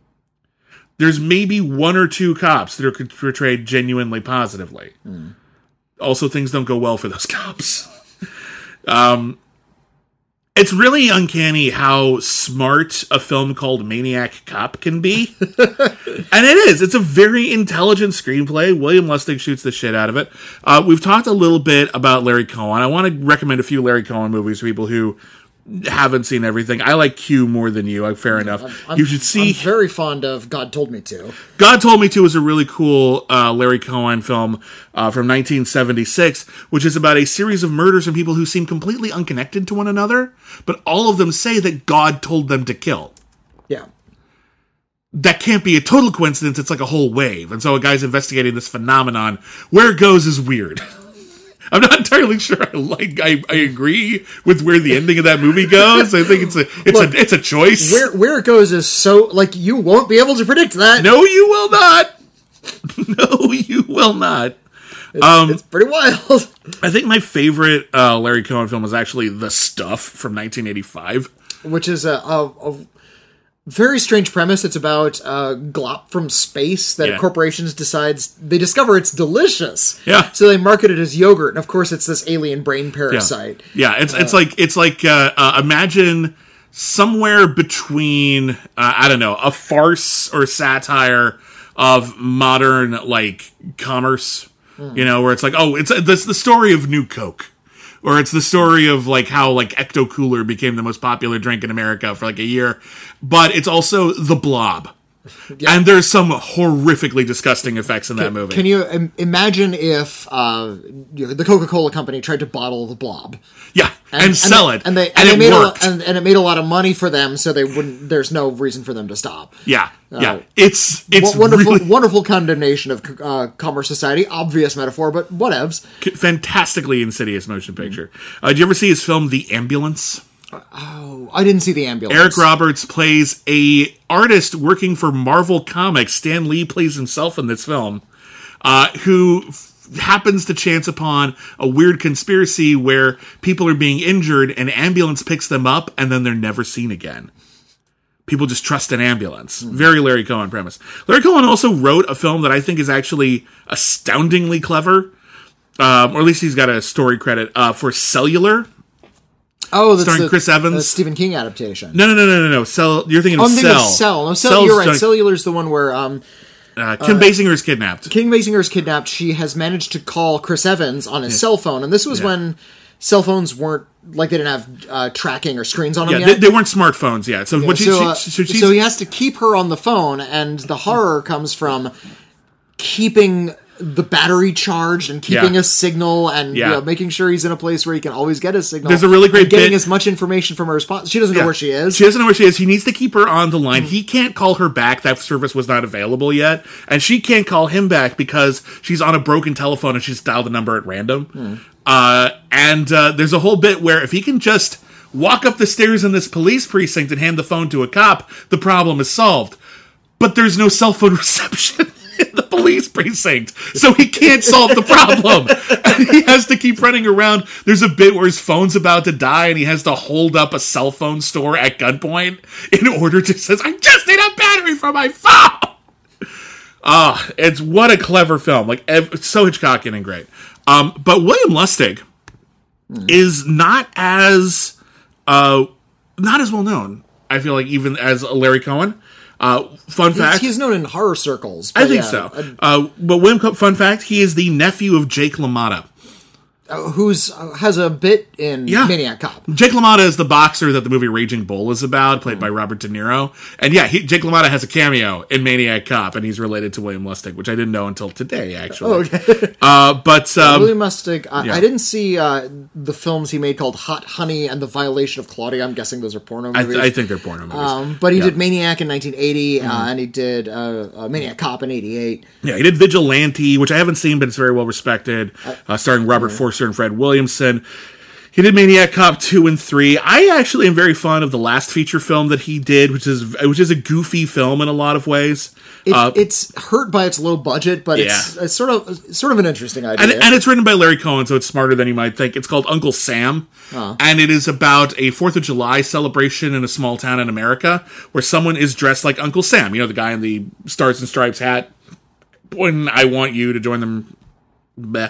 There's maybe one or two cops that are portrayed genuinely positively. Mm. Also, things don't go well for those cops. um, it's really uncanny how smart a film called Maniac Cop can be. And it is. It's a very intelligent screenplay. William Lustig shoots the shit out of it. Uh, we've talked a little bit about Larry Cohen. I want to recommend a few Larry Cohen movies for people who haven't seen everything. I like Q more than you. Fair enough. I'm, you should see. I'm very fond of God Told Me To. God Told Me To is a really cool uh, Larry Cohen film uh, from nineteen seventy-six, which is about a series of murders from people who seem completely unconnected to one another, but all of them say that God told them to kill. Yeah. That can't be a total coincidence. It's like a whole wave. And so a guy's investigating this phenomenon. Where it goes is weird. I'm not entirely sure I like. I, I agree with where the ending of that movie goes. I think it's a it's Look, a it's a choice. Where where it goes is so like you won't be able to predict that. No, you will not. No, you will not. It's, um, it's pretty wild. I think my favorite uh, Larry Cohen film is actually The Stuff from nineteen eighty-five, which is a, a, a very strange premise. It's about uh, glop from space that yeah. corporations decides they discover it's delicious. Yeah. So they market it as yogurt, and of course it's this alien brain parasite. Yeah, yeah it's uh, it's like it's like uh, uh, imagine somewhere between uh, I don't know, a farce or satire of modern like commerce. Mm. You know, where it's like, oh, it's this the story of New Coke. Or it's the story of like how like Ecto Cooler became the most popular drink in America for like a year. But it's also The Blob. Yeah. And there's some horrifically disgusting effects in that can, movie. Can you im- imagine if uh, you know, the Coca-Cola company tried to bottle The Blob? Yeah, and, and sell they, it. And, they, and, and they it made worked. A, and, and it made a lot of money for them, so they wouldn't. There's no reason for them to stop. Yeah, uh, yeah. It's it's wonderful, really... wonderful condemnation of uh, commerce society. Obvious metaphor, but whatevs. Fantastically insidious motion picture. Uh, did you ever see his film The Ambulance? Oh, I didn't see The Ambulance. Eric Roberts plays a artist working for Marvel Comics. Stan Lee plays himself in this film, uh, who f- happens to chance upon a weird conspiracy where people are being injured, an ambulance picks them up, and then they're never seen again. People just trust an ambulance. Mm. Very Larry Cohen premise. Larry Cohen also wrote a film that I think is actually astoundingly clever, um, or at least he's got a story credit, uh, for Cellular. Oh, that's starring the, Chris Evans, the Stephen King adaptation. No, no, no, no, no, no. Cell. You're thinking oh, of I'm Cell. Thinking of Cell. No, Cell. You're right. Cellular's the one where um, uh, Kim uh, Basinger is kidnapped. Kim Basinger is kidnapped. She has managed to call Chris Evans on his yeah. cell phone, and this was yeah. when cell phones weren't like they didn't have uh, tracking or screens on them yeah, yet. They, they weren't smartphones yet. So, yeah, what so, she, uh, she, so, so he has to keep her on the phone, and the horror comes from keeping the battery charged and keeping yeah. a signal and yeah. you know, making sure he's in a place where he can always get a signal. There's a really great getting bit. as much information from her as possible. She doesn't yeah. know where she is. She doesn't know where she is. He needs to keep her on the line. Mm. He can't call her back. That service was not available yet. And she can't call him back because she's on a broken telephone and she's dialed the number at random. Mm. Uh, and uh, there's a whole bit where if he can just walk up the stairs in this police precinct and hand the phone to a cop, the problem is solved. But there's no cell phone reception in the police precinct, so he can't solve the problem. And he has to keep running around. There's a bit where his phone's about to die, and he has to hold up a cell phone store at gunpoint in order to says, "I just need a battery for my phone." Ah, uh, it's what a clever film. Like it's so Hitchcockian and great. Um, but William Lustig mm. is not as uh, not as well known. I feel like even as Larry Cohen. Uh, fun he's, fact. He's known in horror circles. I think yeah, so. I, uh, but William, fun fact, he is the nephew of Jake LaMotta. uh, who's uh, has a bit in Yeah. Maniac Cop. Jake LaMotta is the boxer that the movie Raging Bull is about, played by Robert De Niro. And yeah, he, Jake LaMotta has a cameo in Maniac Cop, and he's related to William Lustig, which I didn't know until today, actually. Oh, okay. Uh, but um, William Lustig. I, yeah. I didn't see uh, the films he made called Hot Honey and The Violation of Claudia. I'm guessing those are porno I, movies. th- I think they're porno movies. Um, but he Yeah. did Maniac in nineteen eighty, uh, and he did uh, uh, Maniac Cop in eighty-eight. Yeah, he did Vigilante, which I haven't seen, but it's very well respected, uh, starring Robert Forster and Fred Williamson. He did Maniac Cop two and three. I actually am very fond of the last feature film that he did, which is which is a goofy film in a lot of ways. It, Uh, it's hurt by its low budget, but it's, Yeah. it's sort of it's sort of an interesting idea. and, and it's written by Larry Cohen, so it's smarter than you might think. It's called Uncle Sam, and it is about a fourth of July celebration in a small town in America where someone is dressed like Uncle Sam. You know, the guy in the Stars and Stripes hat. When I want you to join them. Bleh.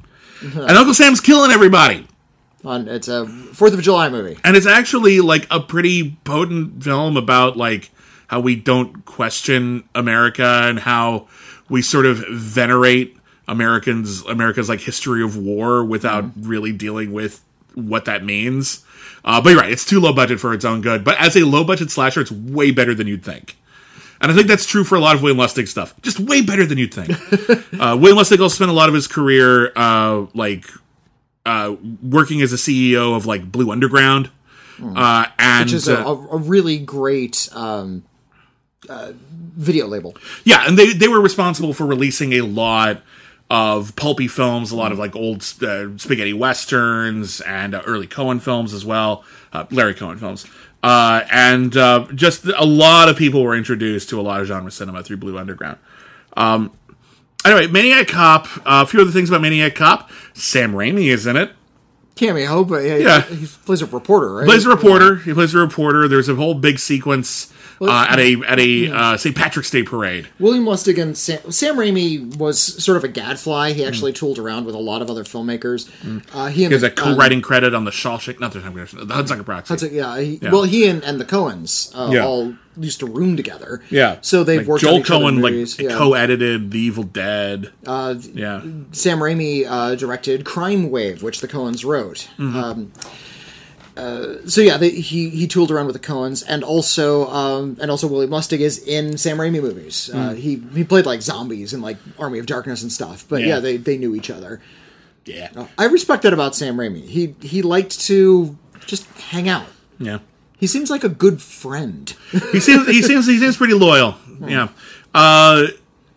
And Uncle Sam's killing everybody. On, it's a Fourth of July movie. And it's actually like a pretty potent film about like how we don't question America and how we sort of venerate Americans America's like history of war without Mm-hmm. really dealing with what that means. Uh, but you're right, it's too low budget for its own good. But as a low budget slasher, it's way better than you'd think. And I think that's true for a lot of William Lustig stuff. Just way better than you'd think. uh, William Lustig also spent a lot of his career uh, like uh, working as a C E O of like Blue Underground. Uh, and Which is a, uh, a, a really great um, uh, video label. yeah, and they, they were responsible for releasing a lot of pulpy films, a lot of like old uh, spaghetti westerns and uh, early Coen films as well, uh, Larry Coen films. Uh, and uh, just a lot of people were introduced to a lot of genre cinema through Blue Underground. Um, anyway, Maniac Cop, uh, a few other things about Maniac Cop. Sam Raimi is in it. Cameo, but yeah, Yeah. he, he plays a reporter, right? He plays a reporter. He plays a reporter. There's a whole big sequence uh, at a at a uh, Saint Patrick's Day parade. William Lustig and Sam, Sam Raimi was sort of a gadfly. He actually tooled around with a lot of other filmmakers. Uh, he and He has a um, co-writing credit on the Shawshank, not the Shawshank, the Hudson Proxy. That's a, yeah, he, Yeah. Well, he and, and the Coens uh, Yeah. all used to room together. Yeah, so they've like worked. Joel on each other's Cohen movies. like yeah. co-edited The Evil Dead. Uh, Yeah, Sam Raimi uh, directed Crime Wave, which the Coens wrote. Mm-hmm. Um, uh, so yeah, they, he he tooled around with the Coens, and also um, and also William Lustig is in Sam Raimi movies. Uh, Mm. he he played like zombies in like Army of Darkness and stuff. But yeah, Yeah. they they knew each other. yeah, Uh, I respect that about Sam Raimi. He he liked to just hang out. yeah. He seems like a good friend. He seems he seems he seems pretty loyal. Yeah. Uh,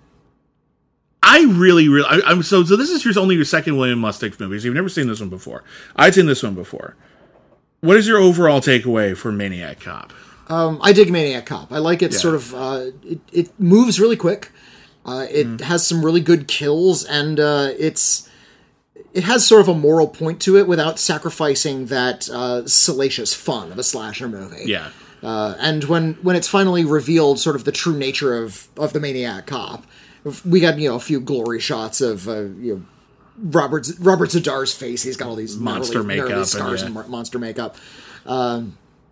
I really, really, I, I'm so so. This is your only your second William Lustig movie. So you've never seen this one before. I'd seen this one before. What is your overall takeaway for Maniac Cop? Um, I dig Maniac Cop. I like it. Yeah. Sort of. Uh, it it moves really quick. Uh, it Mm-hmm. has some really good kills, and uh, it's it has sort of a moral point to it without sacrificing that uh, salacious fun of a slasher movie. Yeah. Uh, and when when it's finally revealed, sort of the true nature of of the Maniac Cop, we got you know a few glory shots of uh, you know. Robert Robert Zadar's face. He's got all these Monster gnarly, gnarly makeup and, scars yeah. and, mo- monster makeup. Um,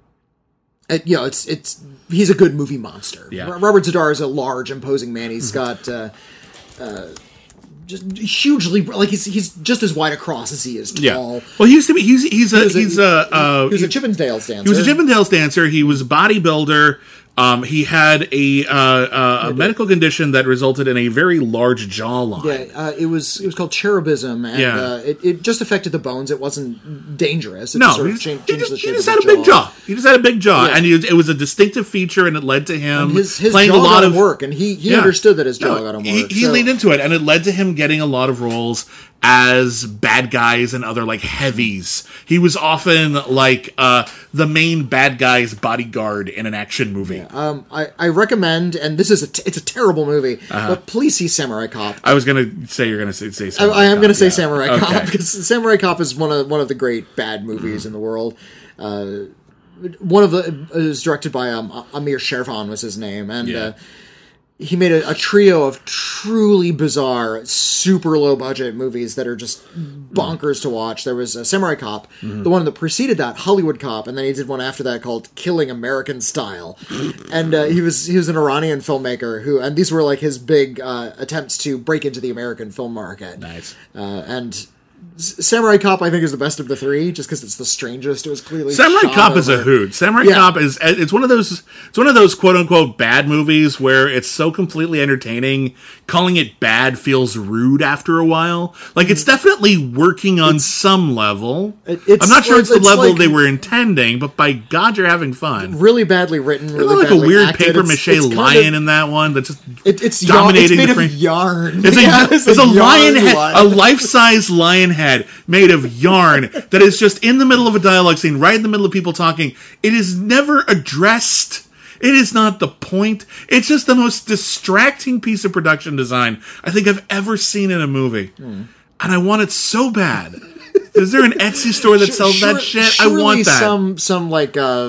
it, you know, it's it's he's a good movie monster. Yeah. Ro- Robert Zadar is a large, imposing man. He's got uh, uh, just hugely like he's he's just as wide across as he is tall. Yeah. Well, he used to be. He's he's a was a- he's a uh, He was a Chippendales dancer. he was a Chippendales dancer. He was a bodybuilder. Um, he had a uh, uh, a medical condition that resulted in a very large jawline. Yeah, uh, it was it was called cherubism, and Yeah. uh, it, it just affected the bones. It wasn't dangerous. It No, just sort he of just, changed, he changed just, the he shape just of had a the big jaw. jaw. He just had a big jaw, Yeah. and he, it was a distinctive feature, and it led to him His his playing jaw a lot got him of work, and he, he Yeah. understood that his jaw No, got him he, work. he so- leaned into it, and it led to him getting a lot of roles as bad guys and other like heavies. He was often like uh, the main bad guy's bodyguard in an action movie. Um, I, I recommend, and this is a t- it's a terrible movie, Uh-huh. but please see Samurai Cop. I was gonna say you're gonna say, say I, Samurai I am Cop, going to say yeah. Samurai Okay. Cop because Samurai Cop is one of one of the great bad movies Mm-hmm. in the world. Uh, one of the it was directed by um, Amir Shervan was his name, and Yeah. uh, he made a, a trio of truly bizarre, super low budget movies that are just bonkers to watch. There was uh, Samurai Cop, Mm-hmm. the one that preceded that, Hollywood Cop, and then he did one after that called Killing American Style. and uh, he was he was an Iranian filmmaker who, and these were like his big uh, attempts to break into the American film market. Nice. Uh, and Samurai Cop, I think, is the best of the three, just because it's the strangest. It was clearly Samurai shot Cop over. is a hoot. Samurai Yeah. Cop is it's one of those it's one of those quote unquote bad movies where it's so completely entertaining. Calling it bad feels rude after a while. Like it's definitely working on some level. It- it's I'm not sure like- it's the it's level like- they were intending, but by God, you're having fun. Really badly written, There's really like a badly weird acted. paper It's- mache it's kind lion of- in that one that's just It, it's dominating yarn, it's the made frame. of yarn. It's a, Yeah, it's a yarn lion head, lion. a life-size lion head made of yarn that is just in the middle of a dialogue scene, right in the middle of people talking. It is never addressed. It is not the point. It's just the most distracting piece of production design I think I've ever seen in a movie. Hmm. And I want it so bad. Is there an Etsy store that sells that Sure- shit? I surely want that. Some, some like, uh,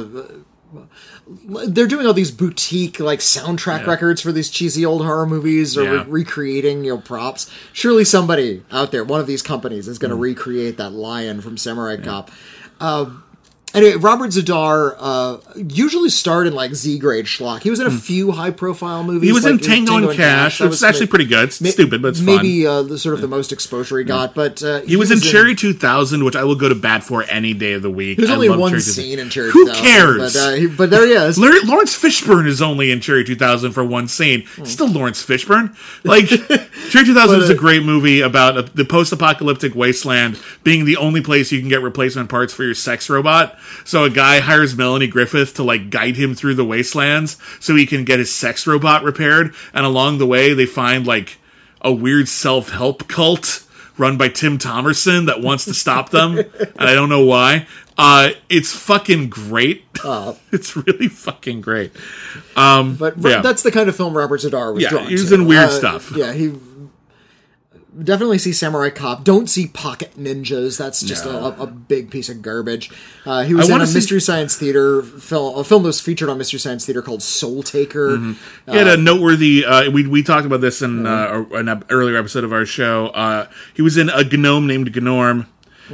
they're doing all these boutique like soundtrack Yeah. records for these cheesy old horror movies, or Yeah. re- recreating you know props. Surely somebody out there, one of these companies, is going to Hmm. recreate that lion from Samurai Cop. Um, Anyway, Robert Zadar uh, usually starred in like Z-grade schlock. He was in a few high-profile movies. Hmm. He was like in Tango and Cash, That which was is actually ma- pretty good. It's ma- stupid, but it's fun. maybe uh, the, sort of the most exposure he got. But uh, He was in Cherry two thousand, which I will go to bat for any day of the week. There's I only love one Cherry scene in Cherry Who two thousand. cares? But, uh, he, but there he is. Lar- Lawrence Fishburne is only in Cherry two thousand for one scene. Still Lawrence Fishburne. Like, Cherry two thousand But, is a uh, great movie about a, the post-apocalyptic wasteland being the only place you can get replacement parts for your sex robot. So a guy hires Melanie Griffith to, like, guide him through the wastelands so he can get his sex robot repaired. And along the way, they find, like, a weird self-help cult run by Tim Thomerson that wants to stop them. And I don't know why. Uh, it's fucking great. It's really fucking great. But Yeah. that's the kind of film Robert Zadar was Yeah, drawn he was to. in weird Uh, stuff. Yeah, he definitely see Samurai Cop. Don't see Pocket Ninjas. That's just No. a, a big piece of garbage. Uh, he was I in wanna a see- Mystery Science Theater film, a film that was featured on Mystery Science Theater called Soul Taker. He had a noteworthy. Uh, we we talked about this in uh, an ep- earlier episode of our show. Uh, he was in A Gnome Named Gnorm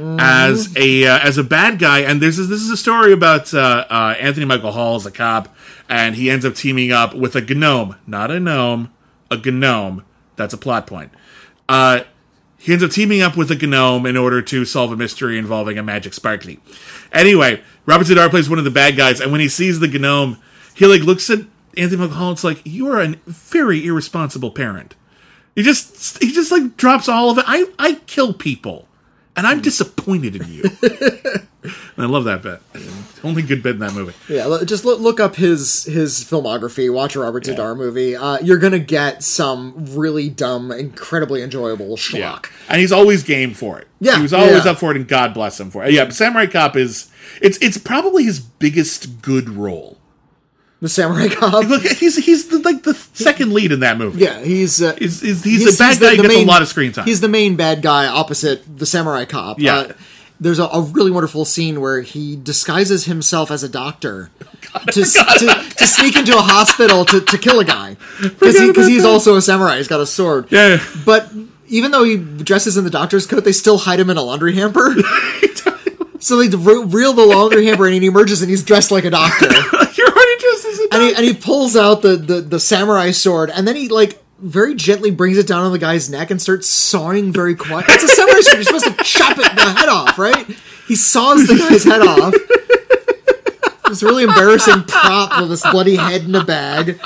as a uh, as a bad guy, and this is this is a story about uh, uh, Anthony Michael Hall as a cop, and he ends up teaming up with a gnome, not a gnome, a gnome. That's a plot point. Uh, he ends up teaming up with a gnome in order to solve a mystery involving a magic sparkly. Anyway, Robert Zadar plays one of the bad guys, and when he sees the gnome, he like looks at Anthony Michael Hall. It's like, you are a very irresponsible parent. He just he just like drops all of it. I I kill people, and I'm disappointed in you. And I love that bit. Only good bit in that movie. Yeah, lo- just look, look up his his filmography. Watch a Robert Zadar movie. Uh, you're gonna get some really dumb, incredibly enjoyable schlock. And he's always game for it. Yeah, He was always yeah. up for it, and God bless him for it. Yeah, but Samurai Cop is it's it's probably his biggest good role. The Samurai Cop. Look, he's he's the, like the second lead in that movie. Yeah, he's uh, He's, he's, he's, a bad guy who gets a lot of screen time. He's the main bad guy opposite the Samurai Cop. Yeah. Uh, there's a, a really wonderful scene where he disguises himself as a doctor to, to, to sneak into a hospital to, to kill a guy. Because he, 'cause he's also a samurai. He's got a sword. Yeah. But even though he dresses in the doctor's coat, they still hide him in a laundry hamper. So they re- reel the laundry hamper and he emerges and he's dressed like a doctor. You're already just as a and he and he pulls out the, the, the samurai sword, and then he like very gently brings it down on the guy's neck and starts sawing very quiet. It's a samurai sword. You're supposed to chop it the head off, right? He saws the guy's head off. This really embarrassing prop with this bloody head in a bag.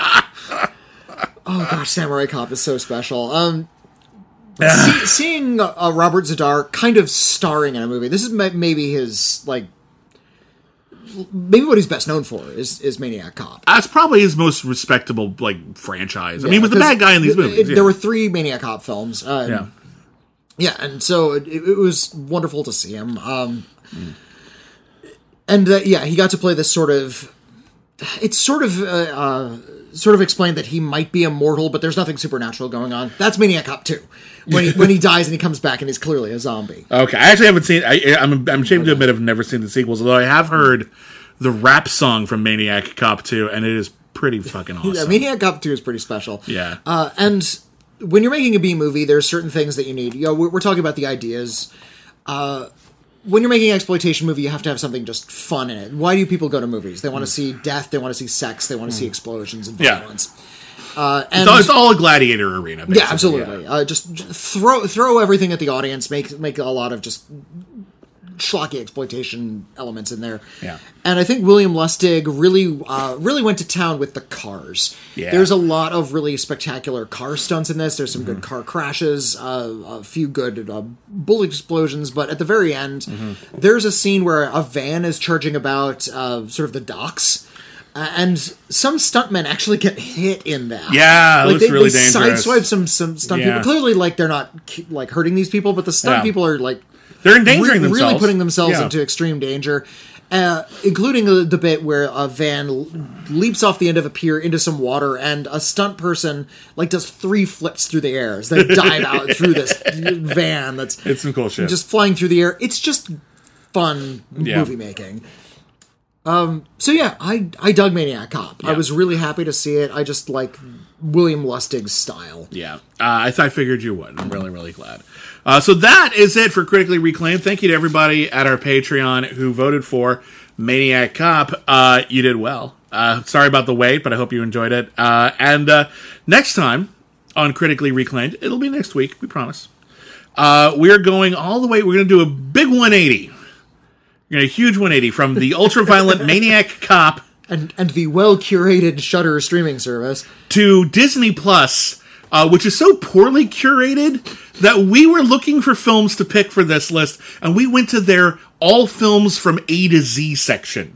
Oh gosh, Samurai Cop is so special. Um, see, seeing uh, Robert Zadar kind of starring in a movie. This is ma- maybe his like. Maybe what he's best known for is, is Maniac Cop. That's probably his most respectable like franchise. I mean, Yeah, he was the 'cause bad guy in these it- movies. it- yeah. There were three Maniac Cop films. Uh, yeah. Yeah, and so it, it was wonderful to see him. Um, And uh, yeah, he got to play this sort of. It's sort of uh, uh, sort of explained that he might be immortal, but there's nothing supernatural going on. That's Maniac Cop two, when he when he dies and he comes back and he's clearly a zombie. Okay, I actually haven't seen. I, I'm I'm ashamed to admit I've never seen the sequels, although I have heard the rap song from Maniac Cop two, and it is pretty fucking awesome. Yeah, Maniac Cop two is pretty special. Yeah. Uh, and when you're making a B movie, there's certain things that you need. You know, we're, we're talking about the ideas. Uh, when you're making an exploitation movie, you have to have something just fun in it. Why do people go to movies? They want to see death, they want to see sex, they want to see explosions and Yeah. violence. Uh, and It's all, it's all a gladiator arena, basically. yeah, absolutely. Uh, just, just throw throw everything at the audience. Make make a lot of just schlocky exploitation elements in there. Yeah. And I think William Lustig really uh, really went to town with the cars. Yeah. There's a lot of really spectacular car stunts in this. There's some Mm-hmm. good car crashes, uh, a few good uh, bullet explosions, but at the very end, Mm-hmm. there's a scene where a van is charging about uh, sort of the docks. Uh, and some stuntmen actually get hit in that. Yeah, it like looks they, really they dangerous. sideswipe some some stunt Yeah. people. Clearly, like they're not like hurting these people, but the stunt Yeah. people are like They're endangering re- themselves. really putting themselves Yeah. into extreme danger. Uh, including the, the bit where a van l- leaps off the end of a pier into some water, and a stunt person like does three flips through the air as they dive out through this van that's It's some cool shit. just flying through the air. It's just fun Yeah. movie making. Um, so yeah, I I dug Maniac Cop. I Yeah. was really happy to see it. I just like William Lustig's style. Yeah, uh, I, th- I figured you would. I'm really, really glad. Uh, so that is it for Critically Reclaimed. Thank you to everybody at our Patreon who voted for Maniac Cop. Uh, you did well. Uh, sorry about the wait, but I hope you enjoyed it. Uh, and uh, next time on Critically Reclaimed, it'll be next week, we promise. Uh, we're going all the way. We're going to do a big one eighty. We're going to a huge one eighty from the ultra-violent Maniac Cop And and the well curated Shudder streaming service. to Disney Plus, uh, which is so poorly curated that we were looking for films to pick for this list, and we went to their all films from A to Z section.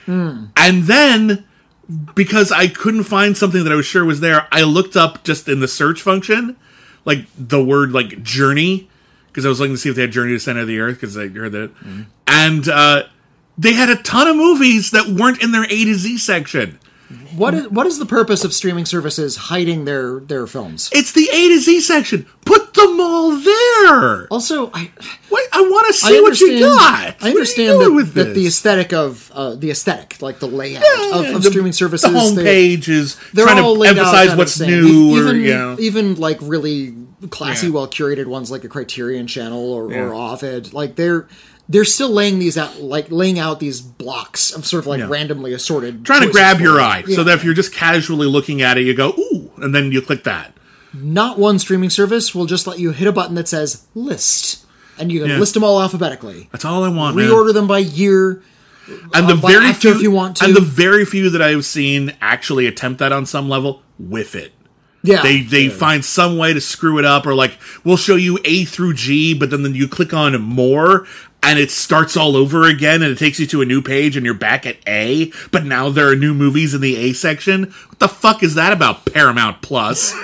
And then, because I couldn't find something that I was sure was there, I looked up just in the search function, like the word like Journey, because I was looking to see if they had Journey to Center of the Earth, because I heard that. And uh, they had a ton of movies that weren't in their A to Z section. What is what is the purpose of streaming services hiding their their films? It's the A to Z section. Put them all there. Also, I Wait, I want to I see what you understand. got. I understand what are you doing that, with that this? the aesthetic of uh, the aesthetic, like the layout of, of the, streaming services, The they- homepage is they're trying all to laid out emphasize kind of what's the same. new, even, or you know. even like really classy, Yeah. well curated ones like a Criterion Channel or, Yeah. or Ovid. Like they're they're still laying these out, like laying out these blocks of sort of like Yeah. randomly assorted, Trying to choices grab for your you. eye, Yeah. so that if you're just casually looking at it, you go ooh, and then you click that. Not one streaming service will just let you hit a button that says list, and you can Yeah. list them all alphabetically. That's all I want, man. Reorder them by year. And the uh, by very actor few, if you want to. and the very few that I've seen actually attempt that on some level, whiff it. Yeah, They they yeah. find some way to screw it up, or like we'll show you A through G, but then, then you click on more and it starts all over again and it takes you to a new page and you're back at A, but now there are new movies in the A section. What the fuck is that about, Paramount Plus?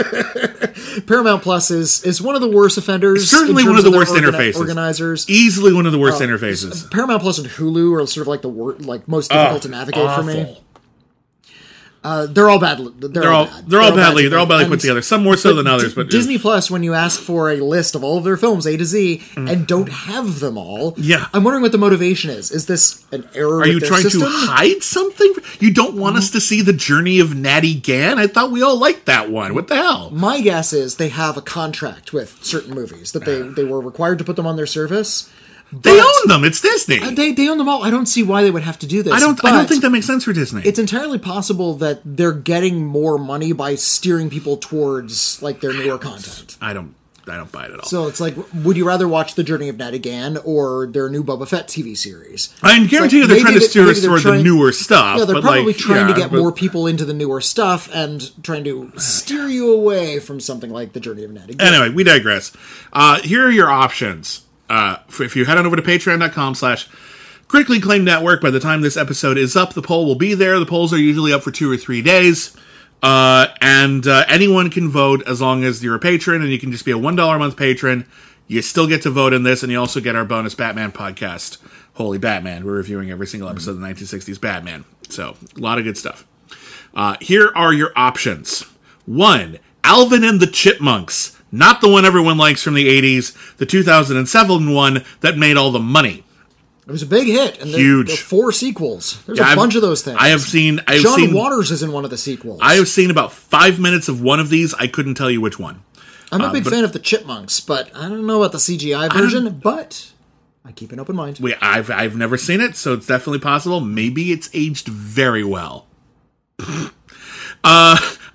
Paramount Plus is is one of the worst offenders. Certainly in one terms of the their worst organi- interfaces. Organizers. Easily one of the worst Uh, interfaces. Paramount Plus and Hulu are sort of like the wor- like most difficult Ugh, to navigate for me. awful. Uh, they're all bad. They're, They're all bad. they're all badly they're all badly and- put together. Some more so than others, but Disney Plus, when you ask for a list of all of their films A to Z and don't have them all, Mm. Yeah. I'm wondering what the motivation is. Is this an error? Are with you their trying system? to hide something? You don't want us to see the journey of Natty Gann? I thought we all liked that one. What the hell? My guess is they have a contract with certain movies that they, they were required to put them on their service. They but- own them. It's Disney. They they own them all. I don't see why they would have to do this. I don't. I but don't think that makes sense for Disney. it's entirely possible that they're getting more money by steering people towards like their newer content. I don't. I don't buy it at all. So it's like, would you rather watch The Journey of Natty Gann or their new Boba Fett T V series? I can guarantee you like, they're maybe trying to they- steer maybe us they're toward the trying- newer stuff. Yeah, they're but probably like, trying yeah, to get but- more people into the newer stuff and trying to steer you away from something like The Journey of Natty Gann. Anyway, we digress. Uh, here are your options. Uh, if you head on over to patreon.com slash critically acclaimed network, by the time this episode is up, the poll will be there. The polls are usually up for two or three days. Uh, and uh, anyone can vote as long as you're a patron, and you can just be a one dollar a month patron. You still get to vote in this, and you also get our bonus Batman podcast, Holy Batman. We're reviewing every single episode of the nineteen sixties Batman. So, a lot of good stuff. Uh, here are your options. One, Alvin and the Chipmunks. Not the one everyone likes from the eighties, the two thousand seven one that made all the money. It was a big hit. And there- Huge. there are four sequels. There's Yeah, a I've- bunch of those things. I have seen. I have John seen. Waters is in one of the sequels. I have seen about five minutes of one of these. I couldn't tell you which one. I'm a uh, big but- fan of the Chipmunks, but I don't know about the C G I version, but I keep an open mind. We, I've I've never seen it, so it's definitely possible. Maybe it's aged very well. uh,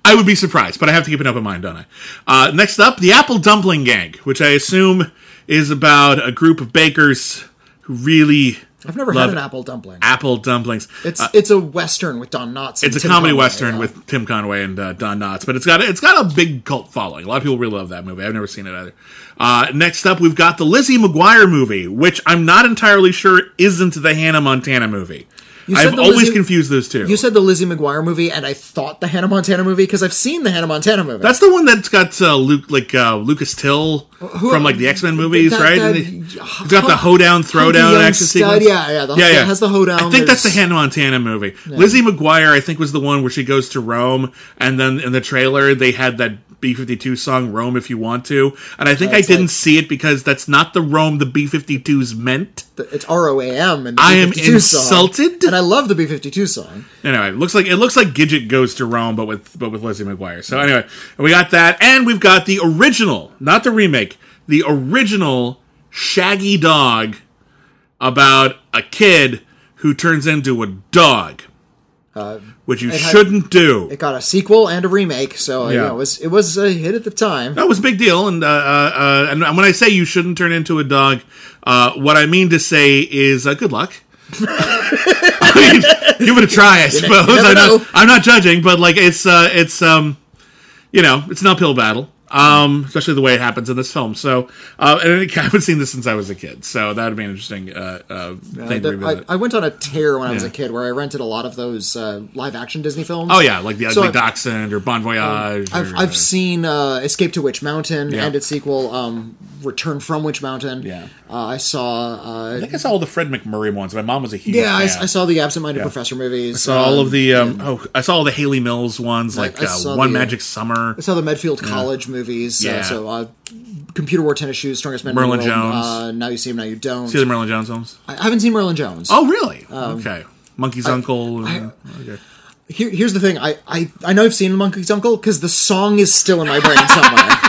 I would be surprised, but I have to keep an open mind, don't I? Uh, next up, the Apple Dumpling Gang, which I assume is about a group of bakers who really I've never had an apple dumpling. Apple dumplings. It's uh, it's a western with Don Knotts. It's a Tim comedy Conway, western yeah. with Tim Conway and uh, Don Knotts, but it's got it's got a big cult following. A lot of people really love that movie. I've never seen it either. Uh, next up, we've got the Lizzie McGuire movie, which I'm not entirely sure isn't the Hannah Montana movie. I've always Lizzie, confused those two. You said the Lizzie McGuire movie, and I thought the Hannah Montana movie because I've seen the Hannah Montana movie. That's the one that's got uh, Luke, like uh, Lucas Till Who, from like the X Men movies, that, right? That, it's got the hoedown, throwdown action sequence. Yeah, yeah, the, yeah, yeah. It has the hoedown. I think that's the Hannah Montana movie. Yeah. Lizzie McGuire, I think, was the one where she goes to Rome, and then in the trailer they had that B fifty-two song "Rome If You Want To," and I think yeah, I didn't like, see it because that's not the Rome the B fifty-twos meant. It's R O A M, and I am insulted, song, and I love the B fifty-two song. Anyway, it looks like it looks like Gidget Goes to Rome, but with but with Lizzie McGuire. So anyway, we got that, and we've got the original, not the remake, the original Shaggy Dog about a kid who turns into a dog. Uh, which you shouldn't had, do. It got a sequel and a remake, so yeah. you know, it was it was a hit at the time. That was a big deal, and uh, uh, and when I say you shouldn't turn into a dog, uh, what I mean to say is uh, good luck. I mean, give it a try, I suppose. I'm not, I'm not judging, but like it's uh, it's um, you know, it's an uphill battle. Um, especially the way it happens in this film. So, uh, and I haven't seen this since I was a kid, so that would be an interesting uh, uh, yeah, thing the, to revisit. I, I went on a tear when yeah. I was a kid, where I rented a lot of those uh, live-action Disney films. Oh yeah, like the so Ugly Dachshund or Bon Voyage. Um, I've, or, I've uh, seen uh, Escape to Witch Mountain yeah. and its sequel, um, Return from Witch Mountain. Yeah, uh, I saw. Uh, I think I saw all the Fred McMurray ones. My mom was a huge yeah. I, fan. I saw the Absent-Minded yeah. Professor movies. I saw um, all of the. Um, oh, I saw all the Haley Mills ones, like uh, One the, Magic Summer. I saw the Medfield yeah. College movies. Yeah. Uh, so. Uh, Computer Wore Tennis Shoes, Strongest Man Merlin in the World. Jones. Uh, now You See Him, Now You Don't. See the Merlin Jones films? I haven't seen Merlin Jones. Oh, really? Um, okay. Monkey's I, Uncle. I, and, okay. Here, here's the thing. I, I, I know I've seen Monkey's Uncle because the song is still in my brain somewhere.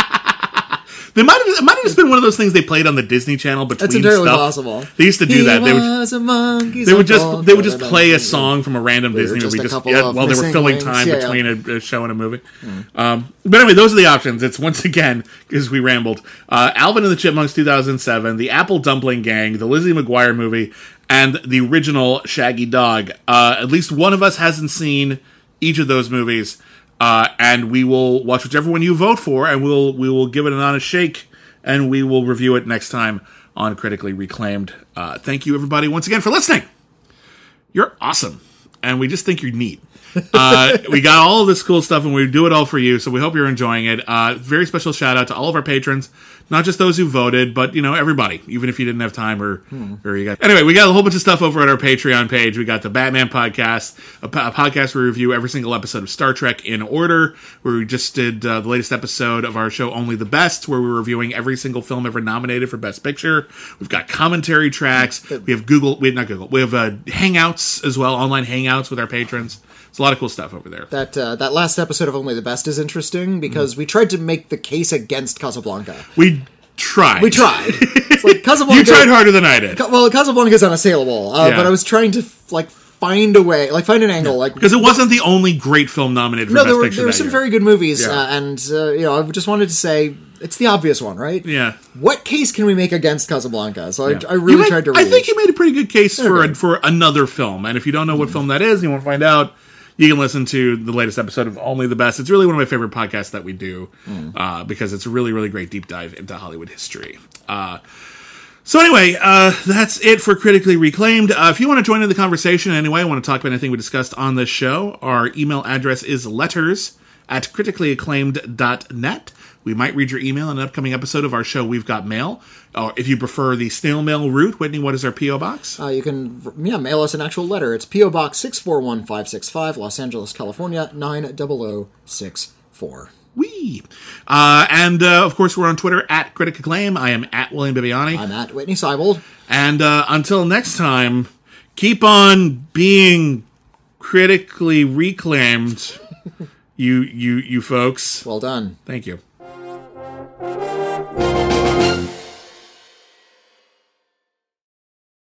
They might have, it might have just been one of those things they played on the Disney Channel between That's entirely stuff. possible. They used to do he that. They would, was a monkey's they would just uncle. they would just play a song from a random we Disney just movie a just yeah, while they were filling wings. time yeah, between yeah. A, a show and a movie. Mm. Um, but anyway, those are the options. It's once again, because we rambled, uh, Alvin and the Chipmunks two thousand seven, the Apple Dumpling Gang, the Lizzie McGuire movie, and the original Shaggy Dog. Uh, at least one of us hasn't seen each of those movies, uh, and we will watch whichever one you vote for, and we'll we will give it an honest shake. And we will review it next time on Critically Reclaimed. Uh, thank you, everybody, once again for listening. You're awesome, and we just think you're neat. Uh, we got all of this cool stuff, and we do it all for you, so we hope you're enjoying it. Uh, very special shout-out to all of our patrons, not just those who voted, but, you know, everybody, even if you didn't have time or, hmm. or you got... Anyway, we got a whole bunch of stuff over at our Patreon page. We got the Batman podcast, a, po- a podcast where we review every single episode of Star Trek in order, where we just did uh, the latest episode of our show, Only the Best, where we're reviewing every single film ever nominated for Best Picture. We've got commentary tracks. We have Google... Wait, not Google. We have uh, Hangouts as well, online Hangouts with our patrons. It's a lot of cool stuff over there. That uh, that last episode of Only the Best is interesting because mm. we tried to make the case against Casablanca. We tried. We tried. It's like Casablanca. You tried harder than I did. Well, Casablanca is unassailable, uh, yeah. but I was trying to like find a way, like find an angle, yeah. like because it wasn't the only great film nominated for no, Best there were, Picture. There were that some year. very good movies, yeah. uh, and uh, you know, I just wanted to say. It's the obvious one, right? Yeah. What case can we make against Casablanca? So yeah. I, I really made, tried to read. I think you made a pretty good case They're for good. a, for another film. And if you don't know what mm. film that is, and you want to find out, you can listen to the latest episode of Only the Best. It's really one of my favorite podcasts that we do mm. uh, because it's a really, really great deep dive into Hollywood history. Uh, so anyway, uh, that's it for Critically Reclaimed. Uh, if you want to join in the conversation anyway, want to talk about anything we discussed on this show, our email address is letters at critically acclaimed dot net. We might read your email in an upcoming episode of our show, We've Got Mail. Or if you prefer the snail mail route, Whitney, what is our P O box? Uh, you can yeah mail us an actual letter. It's P O Box six four one five six five, Los Angeles, California, nine zero zero six four. Wee! Uh, and, uh, of course, we're on Twitter, at Critic Acclaim. I am at William Bibiani. I'm at Whitney Seibold. And uh, until next time, keep on being critically reclaimed, you, you, you folks. Well done. Thank you.